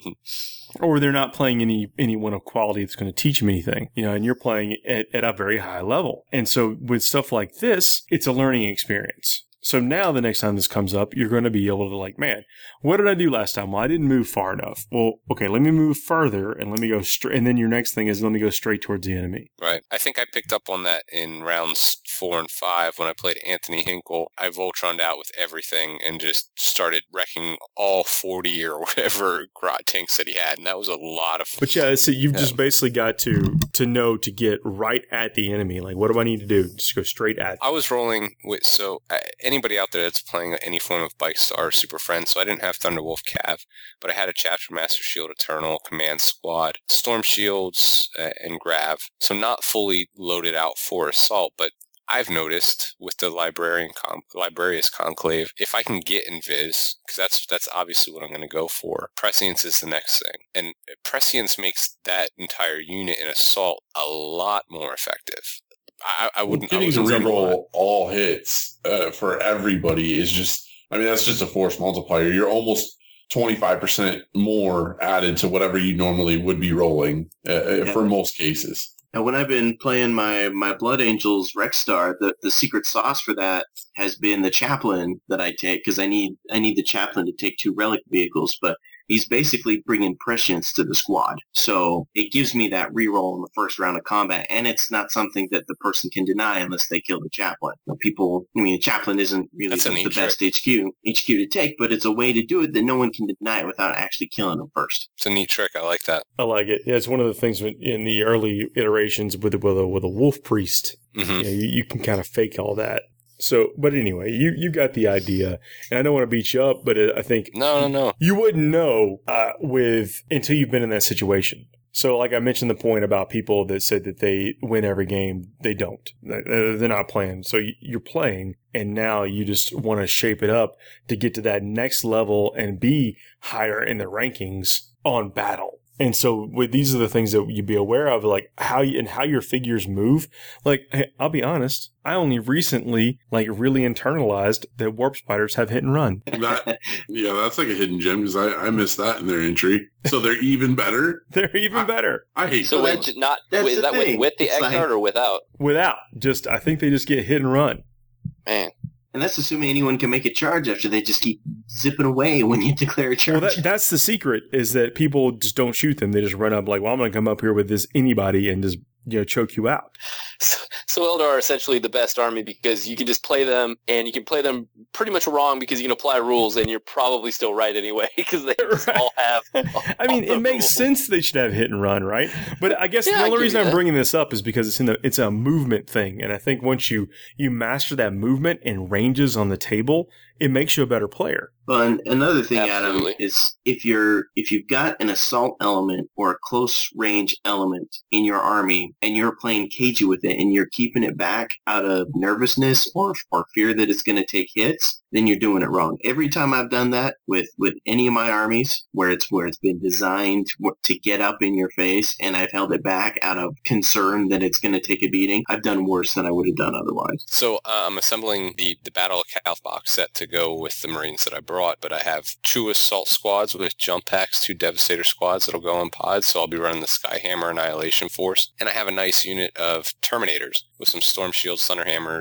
Or they're not playing any anyone of quality that's going to teach them anything, you know, and you're playing at, at a very high level. And so with stuff like this, it's a learning experience. So now the next time this comes up, you're going to be able to like, man, what did I do last time? Well, I didn't move far enough. Well, okay, let me move further and let me go straight. And then your next thing is let me go straight towards the enemy. Right. I think I picked up on that in rounds four and five when I played Anthony Hinkle. I Voltroned out with everything and just started wrecking all forty or whatever Grot tanks that he had. And that was a lot of But yeah, so you've Yeah. just basically got to to know to get right at the enemy. Like, what do I need to do? Just go straight at. I was rolling with, so uh, anybody out there that's playing any form of Bike Star or Super Friends, so I didn't have Thunderwolf Cav, but I had a Chapter Master Shield Eternal, Command Squad, Storm Shields, uh, and Grav. So not fully loaded out for Assault, but I've noticed with the Librarian con- Librarius Conclave, if I can get Invis, because that's that's obviously what I'm going to go for, Prescience is the next thing. And Prescience makes that entire unit in Assault a lot more effective. I, I wouldn't. I Getting to wasn't gonna- reroll all hits uh, for everybody is just, I mean, that's just a force multiplier. You're almost twenty-five percent more added to whatever you normally would be rolling uh, for most cases. And when I've been playing my, my Blood Angels Rexstar, the, the secret sauce for that has been the chaplain that I take, because I need I need the chaplain to take two relic vehicles, but he's basically bringing prescience to the squad. So it gives me that reroll in the first round of combat, and it's not something that the person can deny unless they kill the chaplain. Now, people, I mean, the chaplain isn't really That's a the, neat the best H Q H Q to take, but it's a way to do it that no one can deny it without actually killing them first. It's a neat trick. I like that. I like it. Yeah, it's one of the things in the early iterations with with a, with a wolf priest. Mm-hmm. You know, you, you can kind of fake all that. So, but anyway, you, you got the idea, and I don't want to beat you up, but I think No, no, no. you wouldn't know uh, with until you've been in that situation. So, like I mentioned, the point about people that said that they win every game, they don't. They're they're not playing. So you're playing, and now you just want to shape it up to get to that next level and be higher in the rankings on battle. And so with these are the things that you'd be aware of, like how you, and how your figures move. Like, hey, I'll be honest, I only recently like really internalized that warp spiders have hit and run. That, yeah, that's like a hidden gem because I, I missed that in their entry. So they're even better. They're even better I hate So that. that not That's is the that with, thing. with the It's X like- card or without? without. Just I think they just get hit and run. Man, And that's assuming anyone can make a charge after they just keep zipping away when you declare a charge. Well, that, that's the secret is that people just don't shoot them. They just run up like, well, I'm going to come up here with this anybody and just, you know, choke you out. so, so Eldar are essentially the best army because you can just play them, and you can play them pretty much wrong because you can apply rules, and you're probably still right anyway because they just Right. all have. I mean, all it the makes rules. sense they should have hit and run, right? But I guess Yeah, the I only give reason you I'm that. bringing this up is because it's in the it's a movement thing, and I think once you you master that movement and ranges on the table, it makes you a better player. Well, and another thing, Absolutely. Adam, is if you're if you've got an assault element or a close range element in your army, and you're playing cagey with it, and you're keeping it back out of nervousness or or fear that it's going to take hits, then you're doing it wrong. Every time I've done that with with any of my armies, where it's where it's been designed to get up in your face, and I've held it back out of concern that it's going to take a beating, I've done worse than I would have done otherwise. So uh, I'm assembling the, the Battle of Calth box set to go with the Marines that I brought, but I have two assault squads with jump packs, two Devastator squads that'll go on pods, so I'll be running the Skyhammer Annihilation Force, and I have a nice unit of Terminators with some Storm Shields, Thunderhammers,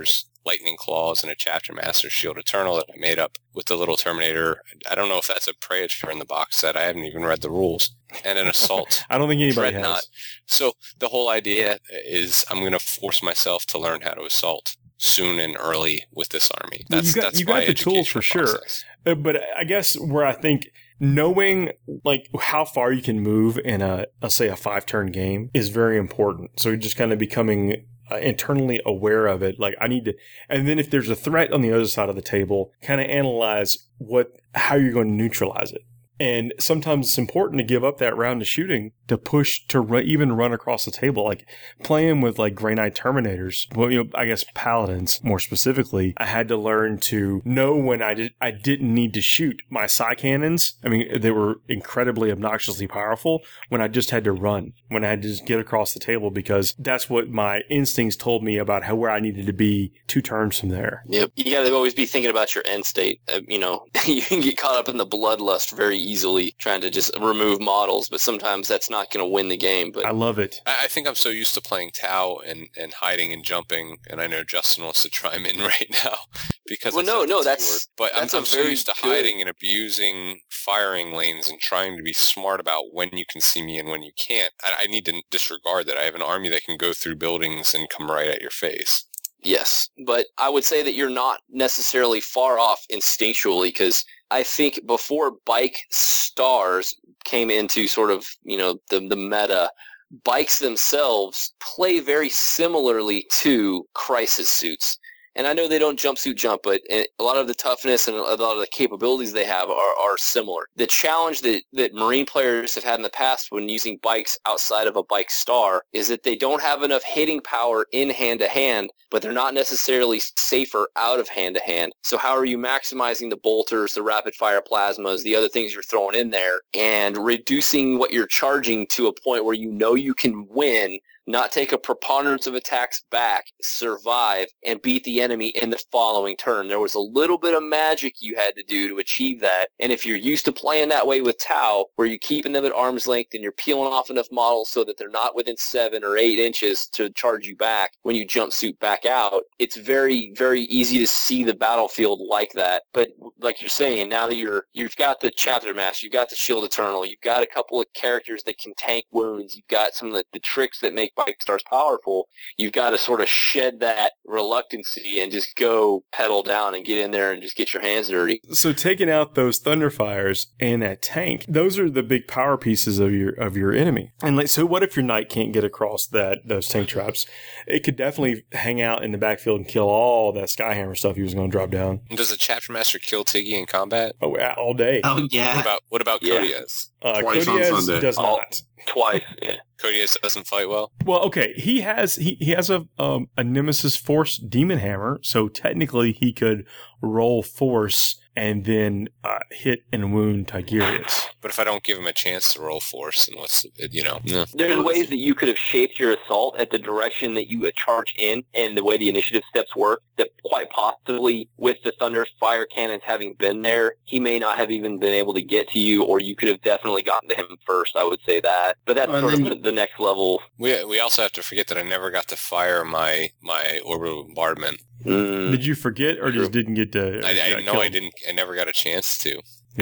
lightning claws and a chapter master shield eternal that I made up with the little Terminator. I don't know if that's a Praetor in the box set. I haven't even read the rules. And an assault. I don't think anybody Dreadnought. has. So the whole idea is I'm going to force myself to learn how to assault soon and early with this army. Well, That's you got, that's you my got the tools for educational sure. process. Uh, But I guess where I think knowing like how far you can move in a, a say a five turn game is very important. So you're just kind of becoming uh, internally aware of it. Like I need to, and then if there's a threat on the other side of the table, kind of analyze what how you're going to neutralize it. And sometimes it's important to give up that round of shooting to push to ru- even run across the table. Like playing with like Grey Knight Terminators, well, you know, I guess Paladins more specifically, I had to learn to know when I did I didn't need to shoot my Psy cannons. I mean, they were incredibly obnoxiously powerful when I just had to run, when I had to just get across the table because that's what my instincts told me about how where I needed to be two turns from there. Yep. You got to always be thinking about your end state. Uh, you know, you can get caught up in the bloodlust very easily trying to just remove models, but sometimes that's not going to win the game. But I love it. I I think I'm so used to playing Tau and, and hiding and jumping, and I know Justin wants to chime in right now because Well, I no, said no, the that's- T-word. But that's I'm, a I'm so very used to good- hiding and abusing firing lanes and trying to be smart about when you can see me and when you can't. I, I need to disregard that. I have an army that can go through buildings and come right at your face. yes, but I would say that you're not necessarily far off instinctually because I think before bike stars came into sort of, you know, the, the meta, bikes themselves play very similarly to crisis suits. And I know they don't jumpsuit jump, but a lot of the toughness and a lot of the capabilities they have are, are similar. The challenge that, that Marine players have had in the past when using bikes outside of a bike star is that they don't have enough hitting power in hand-to-hand, but they're not necessarily safer out of hand-to-hand. So how are you maximizing the bolters, the rapid-fire plasmas, the other things you're throwing in there, and reducing what you're charging to a point where you know you can win, not take a preponderance of attacks back, survive, and beat the enemy in the following turn. There was a little bit of magic you had to do to achieve that. And if you're used to playing that way with Tau, where you're keeping them at arm's length and you're peeling off enough models so that they're not within seven or eight inches to charge you back when you jumpsuit back out, it's very, very easy to see the battlefield like that. But like you're saying, now that you're, you've got the Chapter Master, you've got the Shield Eternal, you've got a couple of characters that can tank wounds, you've got some of the, the tricks that make Bike Stars powerful, you've got to sort of shed that reluctancy and just go pedal down and get in there and just get your hands dirty. So taking out those Thunderfires and that tank, those are the big power pieces of your of your enemy. And like, so what if your knight can't get across that those tank traps? It could definitely hang out in the backfield and kill all that Skyhammer stuff he was going to drop down. Does the Chapter Master kill Tiggy in combat? Oh, yeah, all day. Oh What yeah. about what about Yeah. Codiez? Uh, Twice on Codiez Sunday. does Oh. not. Twice, yeah. Codiez doesn't fight well. Well, okay, he has he, he has a um, a Nemesis Force Demon Hammer, so technically he could roll Force and then uh, hit and wound Tigurius. But if I don't give him a chance to roll force, and what's the, you know? No. There's ways that you could have shaped your assault at the direction that you would charge in and the way the initiative steps work that quite possibly with the Thunder Fire Cannons having been there, he may not have even been able to get to you, or you could have definitely gotten to him first, I would say that. But that's Well, sort of then- the, the next level. We we also have to forget that I never got to fire my my orbital bombardment. Mm. Did you forget or True. just didn't get to? I, I got know I killed? didn't. I never got a chance to.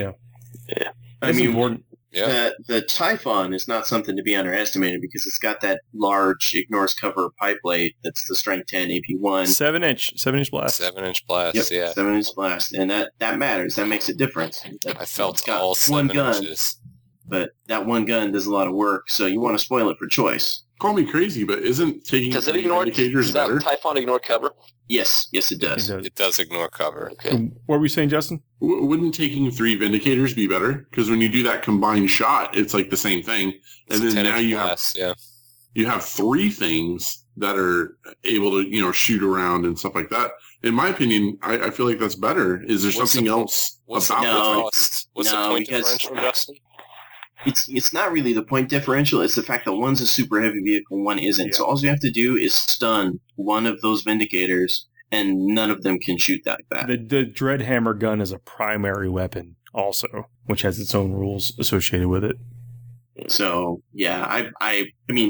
I That's mean, important. Yeah. the, the Typhon is not something to be underestimated because it's got that large ignores cover pipe blade that's the strength ten A P one. Seven inch, seven inch blast. Seven inch blast. Yep, Yeah. seven inch blast, and that that matters. That makes a difference. That- I it's felt got all one seven gun, inches. but that one gun does a lot of work, so you want to spoil it for choice. Call me crazy, but isn't taking Does it three ignore, indicators does that better? Typhon ignore cover? Yes, yes, it It does. does. It does ignore cover. Okay. What were we saying, Justin? W- wouldn't taking three Vindicators be better? Because when you do that combined shot, it's like the same thing. It's And a then ten now inch you have blast. Yeah. you have three things that are able to, you know, shoot around and stuff like that. In my opinion, I, I feel like that's better. Is there What's something the po- else What's about the No. the cost? What's No, the point because- differential, Justin? It's it's not really the point differential. It's the fact that one's a super heavy vehicle, one isn't. Yeah. So all you have to do is stun one of those Vindicators, and none of them can shoot that back. The the Dreadhammer gun is a primary weapon, also, which has its own rules associated with it. So yeah, I I I mean,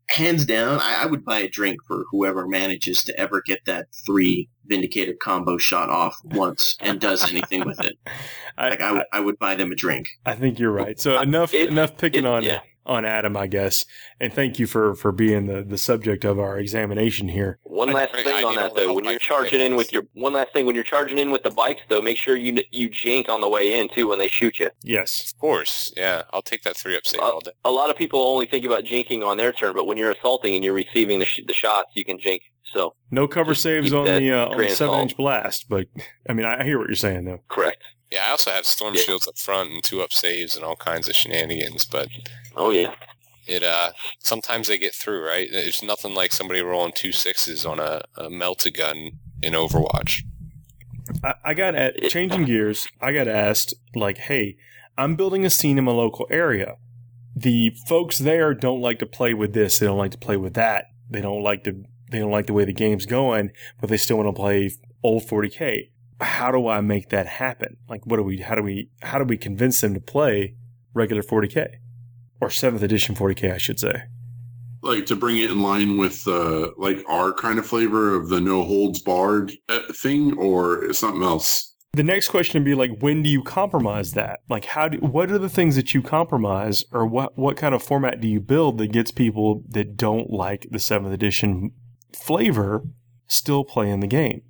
hands down, I, I would buy a drink for whoever manages to ever get that three Vindicator combo shot off once and does anything with it. I, Like I, w- I would buy them a drink. I think you're right. So enough It- enough picking it- on yeah. on Adam, I guess. And thank you for, for being the, the subject of our examination here. One I- last I- thing I on don't that know though, how when you're bike charging in with is. your one last thing when you're charging in with the bikes though, make sure you you jink on the way in too when they shoot you. Yes. Of course, yeah. I'll take that three up save all day. A lot of people only think about jinking on their turn, but when you're assaulting and you're receiving the sh- the shots, you can jink. So No cover Just saves keep on that the uh, on grain the of seven salt. inch blast, but I mean I hear what you're saying though. correct. Yeah, I also have storm Yeah. shields up front and two up saves and all kinds of shenanigans, but Oh yeah. it uh sometimes they get through, right? It's nothing like somebody rolling two sixes on a, a melted gun in Overwatch. I, I got at changing gears. I got asked like, "Hey, I'm building a scene in my local area. The folks there don't like to play with this. They don't like to play with that. They don't like to. They don't like the way the game's going, but they still want to play old forty K. How do I make that happen? Like, what do we? How do we? How do we convince them to play regular forty K or seventh edition forty K? I should say. Like to bring it in line with uh, like our kind of flavor of the no holds barred uh, thing, or something else. The next question would be like, when do you compromise that? Like, how do, what are the things that you compromise, or what, what kind of format do you build that gets people that don't like the seventh edition flavor still playing the game?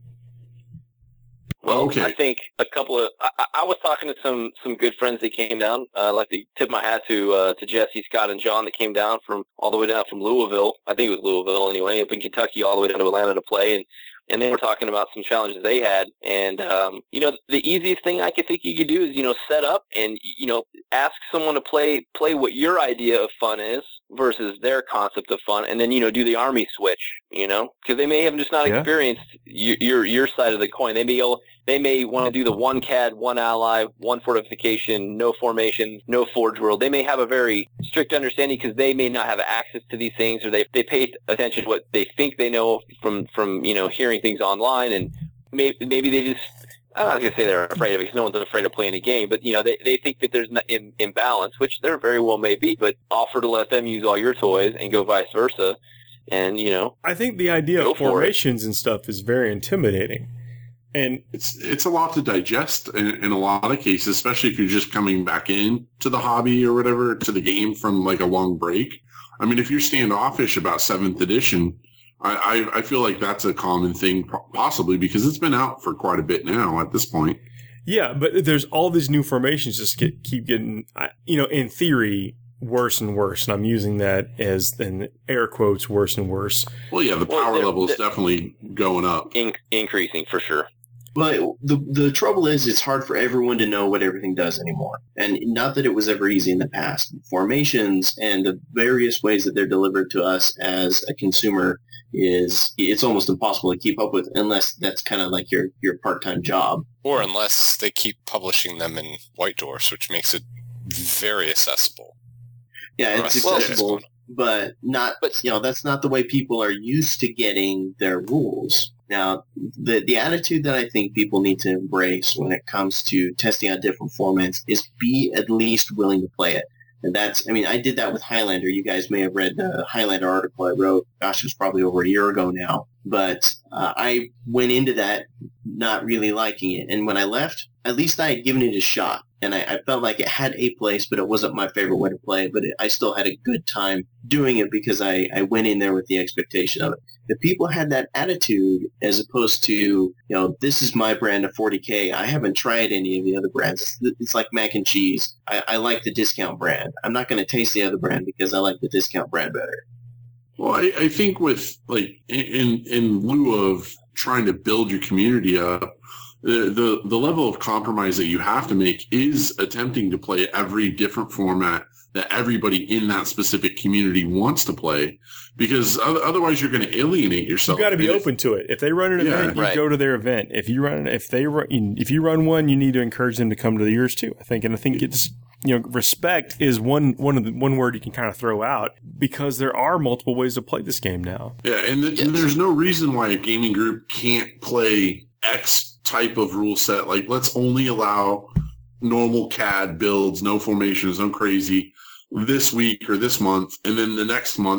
Well, Okay. I think a couple of I, I- I was talking to some some good friends that came down. Uh, I'd like to tip my hat to uh, to Jesse, Scott, and John that came down from all the way down from Louisville. I think it was Louisville anyway, up in Kentucky, all the way down to Atlanta to play. And and they were talking about some challenges they had. And um, you know, the easiest thing I could think you could do is you know set up and you know ask someone to play play what your idea of fun is versus their concept of fun, and then you know do the army switch. You know, because they may have just not Yeah. experienced your, your your side of the coin. They may They may want to do the one C A D, one ally, one fortification, no formation, no forge world. They may have a very strict understanding because they may not have access to these things, or they they pay attention to what they think they know from from you know hearing things online, and maybe maybe they just. I'm not going to say they're afraid of it because no one's afraid of playing a game, but you know they they think that there's an im- imbalance, which there very well may be. But offer to let them use all your toys and go vice versa, and you know. I think the idea Go of for it. formations and stuff is very intimidating. And It's it's a lot to digest in, in a lot of cases, especially if you're just coming back in to the hobby or whatever, to the game from like a long break. I mean, if you're standoffish about seventh edition, I, I, I feel like that's a common thing, po- possibly because it's been out for quite a bit now at this point. yeah, but there's all these new formations just get, keep getting, I- you know, in theory, worse and worse. And I'm using that as in air quotes, worse and worse. Well, yeah, the Well, power they're- level is they're- definitely going up. In- increasing for sure. But the the trouble is, it's hard for everyone to know what everything does anymore. And not that it was ever easy in the past. Formations and the various ways that they're delivered to us as a consumer is it's almost impossible to keep up with unless that's kind of like your, your part-time job. Or unless they keep publishing them in White Dwarfs, which makes it very accessible. Yeah, for it's us to get what's accessible, going on. but not, But- you know, that's not the way people are used to getting their rules. Now, the, the attitude that I think people need to embrace when it comes to testing out different formats is be at least willing to play it. And that's, I mean, I did that with Highlander. You guys may have read the Highlander article I wrote. Gosh, it was probably over a year ago now. But uh, I went into that not really liking it. And when I left, at least I had given it a shot. And I, I felt like it had a place, but it wasn't my favorite way to play. But it, I still had a good time doing it because I, I went in there with the expectation of it. If people had that attitude as opposed to, you know, this is my brand of forty K. I haven't tried any of the other brands. It's, it's like mac and cheese. I, I like the discount brand. I'm not going to taste the other brand because I like the discount brand better. Well, I, I think with like in in lieu of trying to build your community up, the, the the level of compromise that you have to make is attempting to play every different format that everybody in that specific community wants to play, because o- otherwise you're going to alienate You yourself. got to be And if- open to it. If they run an Yeah. event, you Right. go to their event. If you run, if they run, if you run one, you need to encourage them to come to yours too. I think, and I think it's, you know, respect is one one of the one word you can kind of throw out because there are multiple ways to play this game now. Yeah, and, th- and there's no reason why a gaming group can't play X type of rule set. Like, let's only allow normal C A D builds, no formations, no crazy, this week or this month, and then the next month,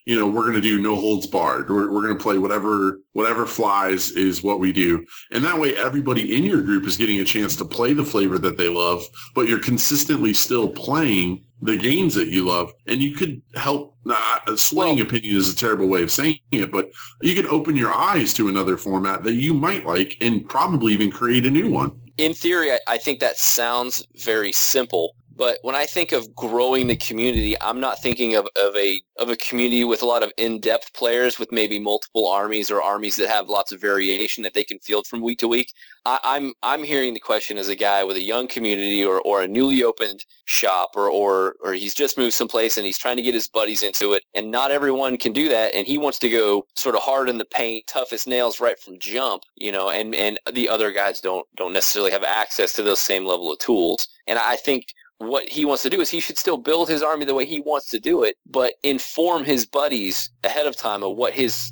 you know, we're going to do no holds barred. We're, we're going to play whatever whatever flies is what we do. And that way everybody in your group is getting a chance to play the flavor that they love, but you're consistently still playing the games that you love. And you could help, uh, swaying Well- opinion is a terrible way of saying it, but you could open your eyes to another format that you might like and probably even create a new one. In theory, I, I think that sounds very simple. But when I think of growing the community, I'm not thinking of, of a of a community with a lot of in-depth players with maybe multiple armies or armies that have lots of variation that they can field from week to week. I, I'm I'm hearing the question as a guy with a young community or, or a newly opened shop or, or or he's just moved someplace and he's trying to get his buddies into it, and not everyone can do that, and he wants to go sort of hard in the paint, tough as nails right from jump, you know, and, and the other guys don't don't necessarily have access to those same level of tools. And I think what he wants to do is he should still build his army the way he wants to do it, but inform his buddies ahead of time of what his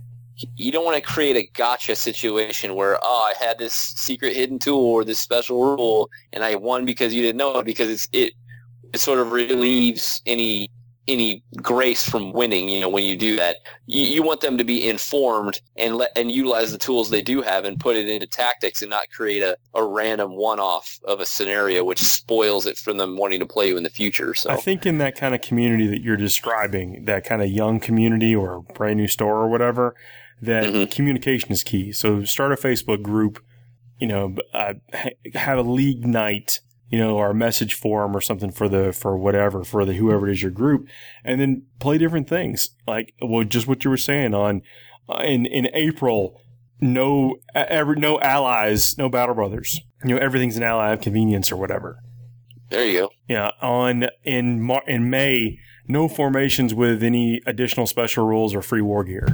– you don't want to create a gotcha situation where, oh, I had this secret hidden tool or this special rule and I won because you didn't know it, because it's, it it sort of relieves any any grace from winning, you know, when you do that. You, you want them to be informed and let and utilize the tools they do have and put it into tactics and not create a, a random one-off of a scenario which spoils it from them wanting to play you in the future. So I think in that kind of community that you're describing, that kind of young community or a brand new store or whatever, that Mhm. communication is key. So start a Facebook group, you know, uh, ha- have a league night, you know, or a message forum or something for the, for whatever, for the, whoever it is your group, and then play different things. Like, well, just what you were saying on, uh, in, in April, no, ever, no allies, no battle brothers. You know, everything's an ally of convenience or whatever. there you go. Yeah. On, in Mar- in May, no formations with any additional special rules or free war gear.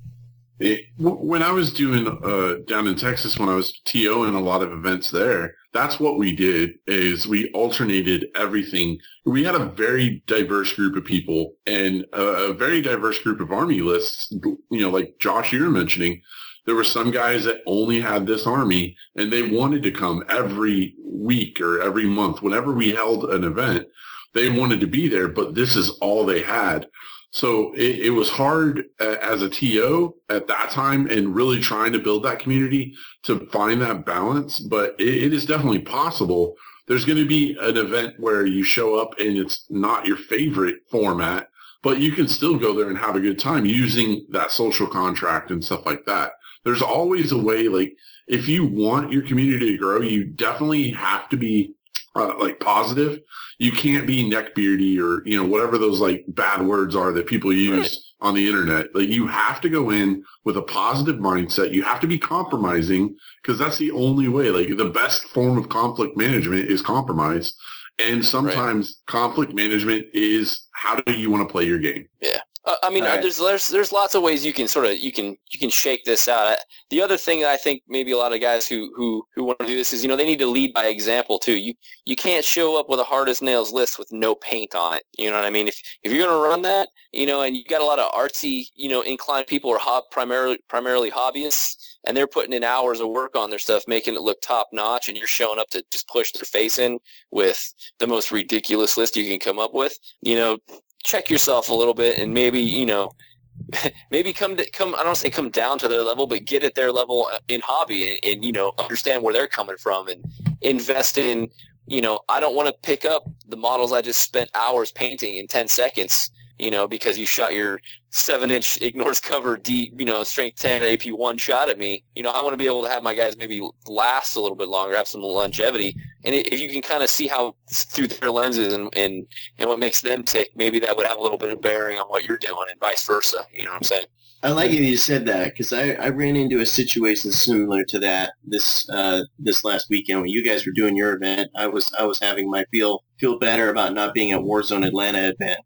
It, w- when I was doing uh, down in Texas, when I was TOing a lot of events there, that's what we did is we alternated everything. We had a very diverse group of people and a, a very diverse group of army lists. You know, like Josh, you were mentioning, there were some guys that only had this army and they wanted to come every week or every month. Whenever we held an event, they wanted to be there, but this is all they had. So it, it was hard uh, as a T O at that time and really trying to build that community to find that balance. But it, it is definitely possible. There's going to be an event where you show up and it's not your favorite format, but you can still go there and have a good time using that social contract and stuff like that. There's always a way, like if you want your community to grow, you definitely have to be uh, like positive. You can't be neckbeardy or, you know, whatever those like bad words are that people use on the internet. Like you have to go in with a positive mindset. You have to be compromising because that's the only way. Like the best form of conflict management is compromise. And sometimes right. conflict management is how do you want to play your game? Yeah. Uh, I mean, All right. there's there's there's lots of ways you can sort of you can you can shake this out. The other thing that I think maybe a lot of guys who who who want to do this is, you know, they need to lead by example too. You you can't show up with a hard as nails list with no paint on it. You know what I mean? If if you're going to run that, you know, and you got a lot of artsy, you know, inclined people or hob primarily primarily hobbyists, and they're putting in hours of work on their stuff, making it look top notch, and you're showing up to just push their face in with the most ridiculous list you can come up with, you know. Check yourself a little bit and maybe, you know, maybe come to, come, I don't say come down to their level, but get at their level in hobby and, and, you know, understand where they're coming from and invest in, you know, I don't want to pick up the models I just spent hours painting in ten seconds, you know, because you shot your seven inch ignores cover deep, you know, strength ten A P one shot at me. You know, I want to be able to have my guys maybe last a little bit longer, have some longevity. And if you can kind of see how through their lenses and, and, and what makes them tick, maybe that would have a little bit of bearing on what you're doing and vice versa. You know what I'm saying? I like it you said that because I, I ran into a situation similar to that this uh, this last weekend when you guys were doing your event. I was I was having my feel feel better about not being at Warzone Atlanta event,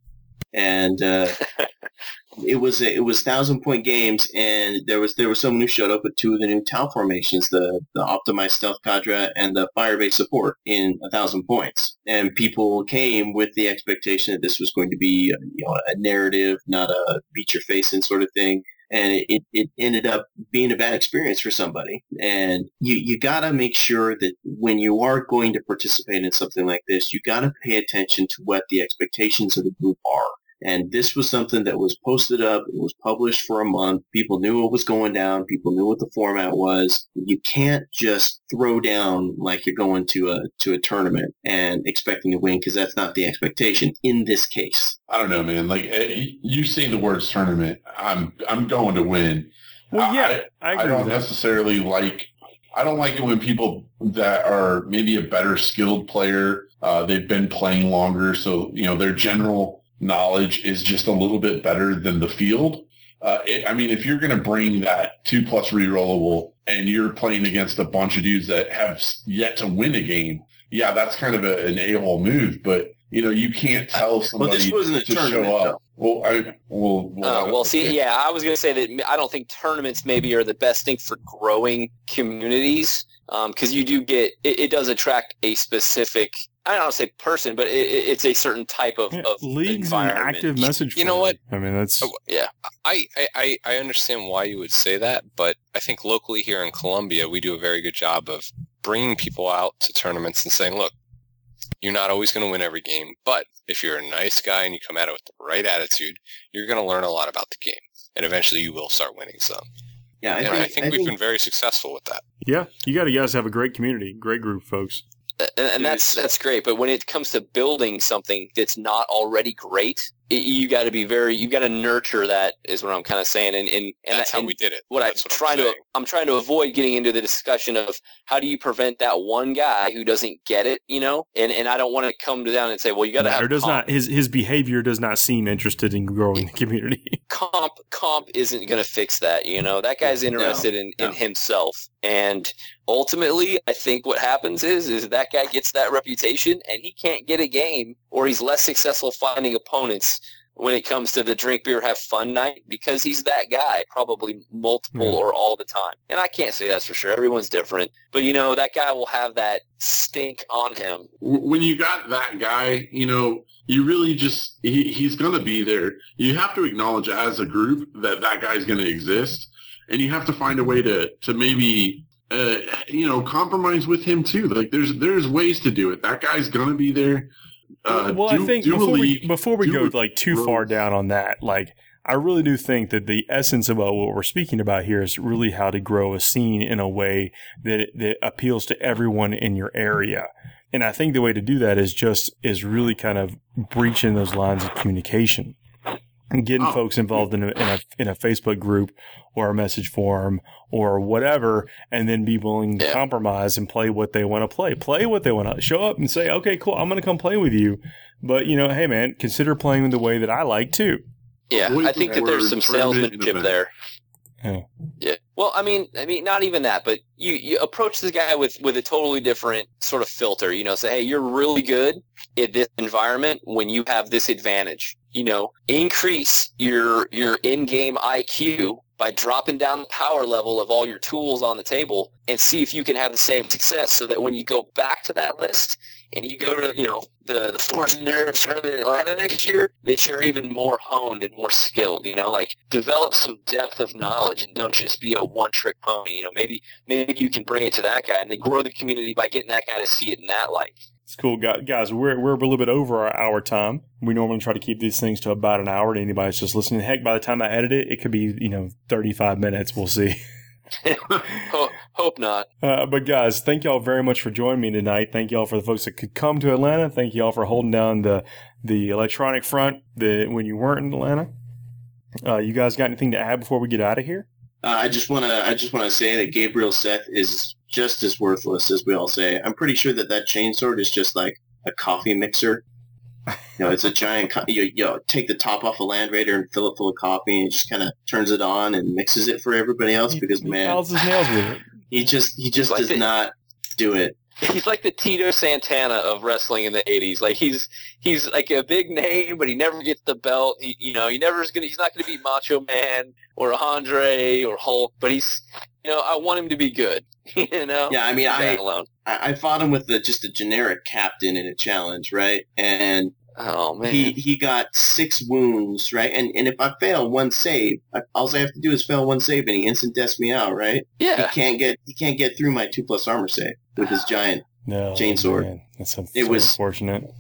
and uh, it was it was thousand point games, and there was there was someone who showed up with two of the new Tau formations, the the optimized stealth cadre and the Firebase support in a thousand points, and people came with the expectation that this was going to be you know a narrative, not a beat your face in sort of thing. And it, it ended up being a bad experience for somebody. And you, you got to make sure that when you are going to participate in something like this, you got to pay attention to what the expectations of the group are. And this was something that was posted up. It was published for a month. People knew what was going down. People knew what the format was. You can't just throw down like you're going to a to a tournament and expecting to win, because that's not the expectation in this case. I don't know, man. Like you say the words tournament, I'm I'm going to win. Well, yeah, I, I, agree I don't with that. necessarily like. I don't like it when people that are maybe a better skilled player, uh, they've been playing longer, so you know their general knowledge is just a little bit better than the field. Uh, it, I mean, if you're going to bring that two plus rerollable and you're playing against a bunch of dudes that have yet to win a game, yeah, that's kind of a, an a-hole move. But you know, you can't tell somebody well, this wasn't a to tournament, show up. though. Well, I well, well, Uh, well, see, yeah, I was going to say that I don't think tournaments maybe are the best thing for growing communities, because um, you do get it, it does attract a specific, I don't want to say person, but it, it's a certain type of, Yeah, of leagues and environment. active message. You know forum. what? I mean, that's Oh, Yeah. I, I, I understand why you would say that, but I think locally here in Columbia, we do a very good job of bringing people out to tournaments and saying, look, you're not always going to win every game, but if you're a nice guy and you come at it with the right attitude, you're going to learn a lot about the game, and eventually you will start winning some. Yeah, I and think, I think I we've think been very successful with that. yeah. You got to guys have a great community, great group, folks. And, and that's that's great, but when it comes to building something that's not already great, it, you got to be very, you got to nurture that, is what I'm kind of saying. And and, and That's I, how and we did it. What That's I'm what trying I'm to, saying. I'm trying to avoid getting into the discussion of how do you prevent that one guy who doesn't get it, you know? And and I don't want to come down and say, well, you got to have Or does comp. not his his behavior does not seem interested in growing the community. comp comp isn't going to fix that, you know. That guy's interested in, no. in himself, and ultimately I think what happens is is that guy gets that reputation and he can't get a game, or he's less successful finding opponents when it comes to the drink beer have fun night, because he's that guy probably multiple Yeah. or all the time. And I can't say that's for sure, everyone's different, but you know, that guy will have that stink on him. W- When you got that guy, you know, you really just, he, he's going to be there. You have to acknowledge as a group that that guy's going to exist, and you have to find a way to, to maybe, uh, you know, compromise with him too. Like there's, there's ways to do it. That guy's going to be there. Uh, well, do, I think do a before we league, before we do go a- like too far down on that, like I really do think that the essence about what we're speaking about here is really how to grow a scene in a way that that appeals to everyone in your area. And I think the way to do that is just is really kind of breaching those lines of communication and getting Oh. folks involved in a, in a in a Facebook group or a message forum or whatever, and then be willing to Yeah. compromise and play what they want to play. Play what they want to show up and say, okay, cool, I'm going to come play with you. But, you know, hey, man, consider playing the way that I like too. Yeah, Avoid I think the that there's word some tournament and salesmanship event. there. Yeah. Yeah. Well, I mean, I mean, not even that, but you, you approach this guy with, with a totally different sort of filter. You know, say, hey, you're really good in this environment when you have this advantage. You know, increase your your in-game I Q by dropping down the power level of all your tools on the table, and see if you can have the same success, so that when you go back to that list and you go to, you know, the, the Forza Narrative Tournament in Atlanta next year, that you're even more honed and more skilled, you know, like develop some depth of knowledge and don't just be a one-trick pony. You know, maybe maybe you can bring it to that guy and then grow the community by getting that guy to see it in that light. It's cool, gu- guys. We're we're a little bit over our hour time. We normally try to keep these things to about an hour to anybody that's just listening. Heck, by the time I edit it, it could be, you know, thirty-five minutes. We'll see. Ho- hope not. Uh, but guys, thank y'all very much for joining me tonight. Thank y'all for the folks that could come to Atlanta. Thank y'all for holding down the the electronic front the, when you weren't in Atlanta. Uh, you guys got anything to add before we get out of here? Uh, I just want to I just want to say that Gabriel Seth is just as worthless as we all say. I'm pretty sure that that chainsword is just like a coffee mixer. You know, it's a giant. Co- you, you know, take the top off a Land Raider and fill it full of coffee, and he just kind of turns it on and mixes it for everybody else. Because He man, files his nails with it. he just he just Like does the- not do it. He's like the Tito Santana of wrestling in the eighties. Like he's he's like a big name, but he never gets the belt. He, you know, he never is gonna. He's not gonna be Macho Man or Andre or Hulk. But he's, you know, I want him to be good. You know. Yeah, I mean, I, That alone. I I fought him with the, just a generic captain in a challenge, right? And Oh man. he he got six wounds, right? And and if I fail one save, I, all I have to do is fail one save, and he instant deaths me out, right? He yeah. can't get he can't get through my two plus armor save with his giant. No, Chainsword. man. That's so, It so was- unfortunate.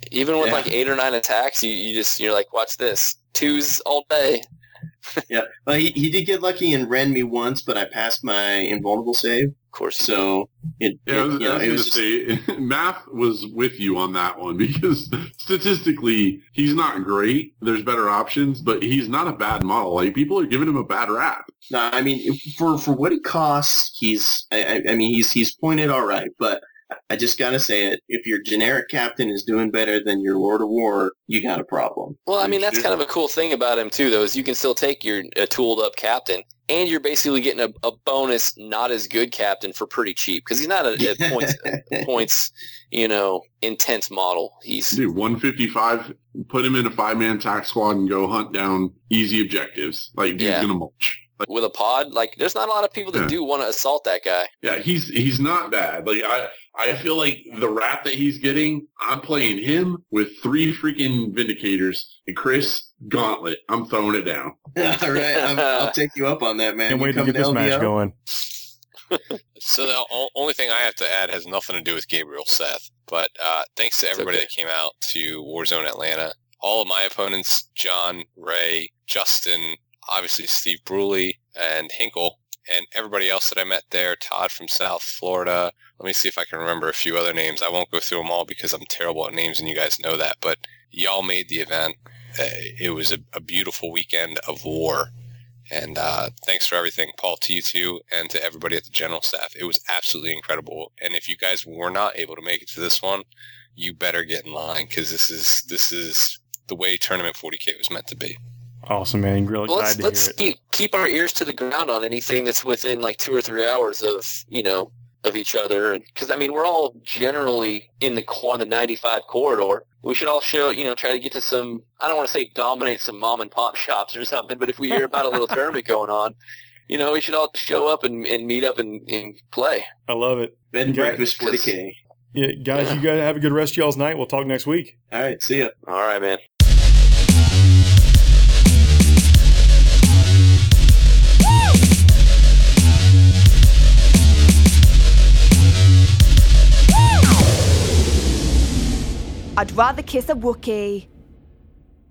Even with Yeah. like eight or nine attacks, you, you just you're like, watch this, twos all day. Yeah, well, he, he did get lucky and ran me once, but I passed my invulnerable save, Of course, so it, Yeah, I it was, you know I was it going was to just, say, Math was with you on that one because statistically, he's not great. There's better options, but he's not a bad model. Like, people are giving him a bad rap. no, I mean if- for for what he costs, he's I, I I mean he's he's pointed all right, but I just gotta say it. If your generic captain is doing better than your Lord of War, you got a problem. Well, I mean, You that's should. kind of a cool thing about him, too, though, is you can still take your a tooled up captain, and you're basically getting a, a bonus not as good captain for pretty cheap, because he's not a, a points, points, you know, intense model. He's Dude, one fifty-five, put him in a five-man attack squad and go hunt down easy objectives. Like, dude's Yeah. going to mulch. Like, with a pod. Like, there's not a lot of people that Yeah. do want to assault that guy. yeah, he's he's not bad. Like, I, I feel like the rap that he's getting, I'm playing him with three freaking Vindicators and Chris Gauntlet. I'm throwing it down. All right, I'm, I'll take you up on that, man. Can't You wait to coming get this match L V O? going. So the o- only thing I have to add has nothing to do with Gabriel Seth, but uh, thanks to everybody okay. that came out to Warzone Atlanta. All of my opponents, John, Ray, Justin, obviously Steve Bruley, and Hinkle, and everybody else that I met there, Todd from South Florida. Let me see if I can remember a few other names. I won't go through them all because I'm terrible at names and you guys know that, but y'all made the event. Uh, It was a, a beautiful weekend of war. And uh, thanks for everything, Paul, to you too, and to everybody at the general staff. It was absolutely incredible. And if you guys were not able to make it to this one, you better get in line because this is this is the way Tournament forty K was meant to be. Awesome, man. Really Well, glad let's to hear let's it. keep, keep our ears to the ground on anything that's within like two or three hours of, you know, of each other. Because, I mean, we're all generally in the on the ninety-five corridor. We should all show, you know, try to get to some, I don't want to say dominate some mom and pop shops or something, but if we hear about a little tournament going on, you know, we should all show up and, and meet up and, and play. I love it. Bed and Okay. breakfast forty K. Yeah, guys, Yeah. you guys have a good rest of y'all's night. We'll talk next week. All right, see ya. All right, man. I'd rather kiss a Wookiee.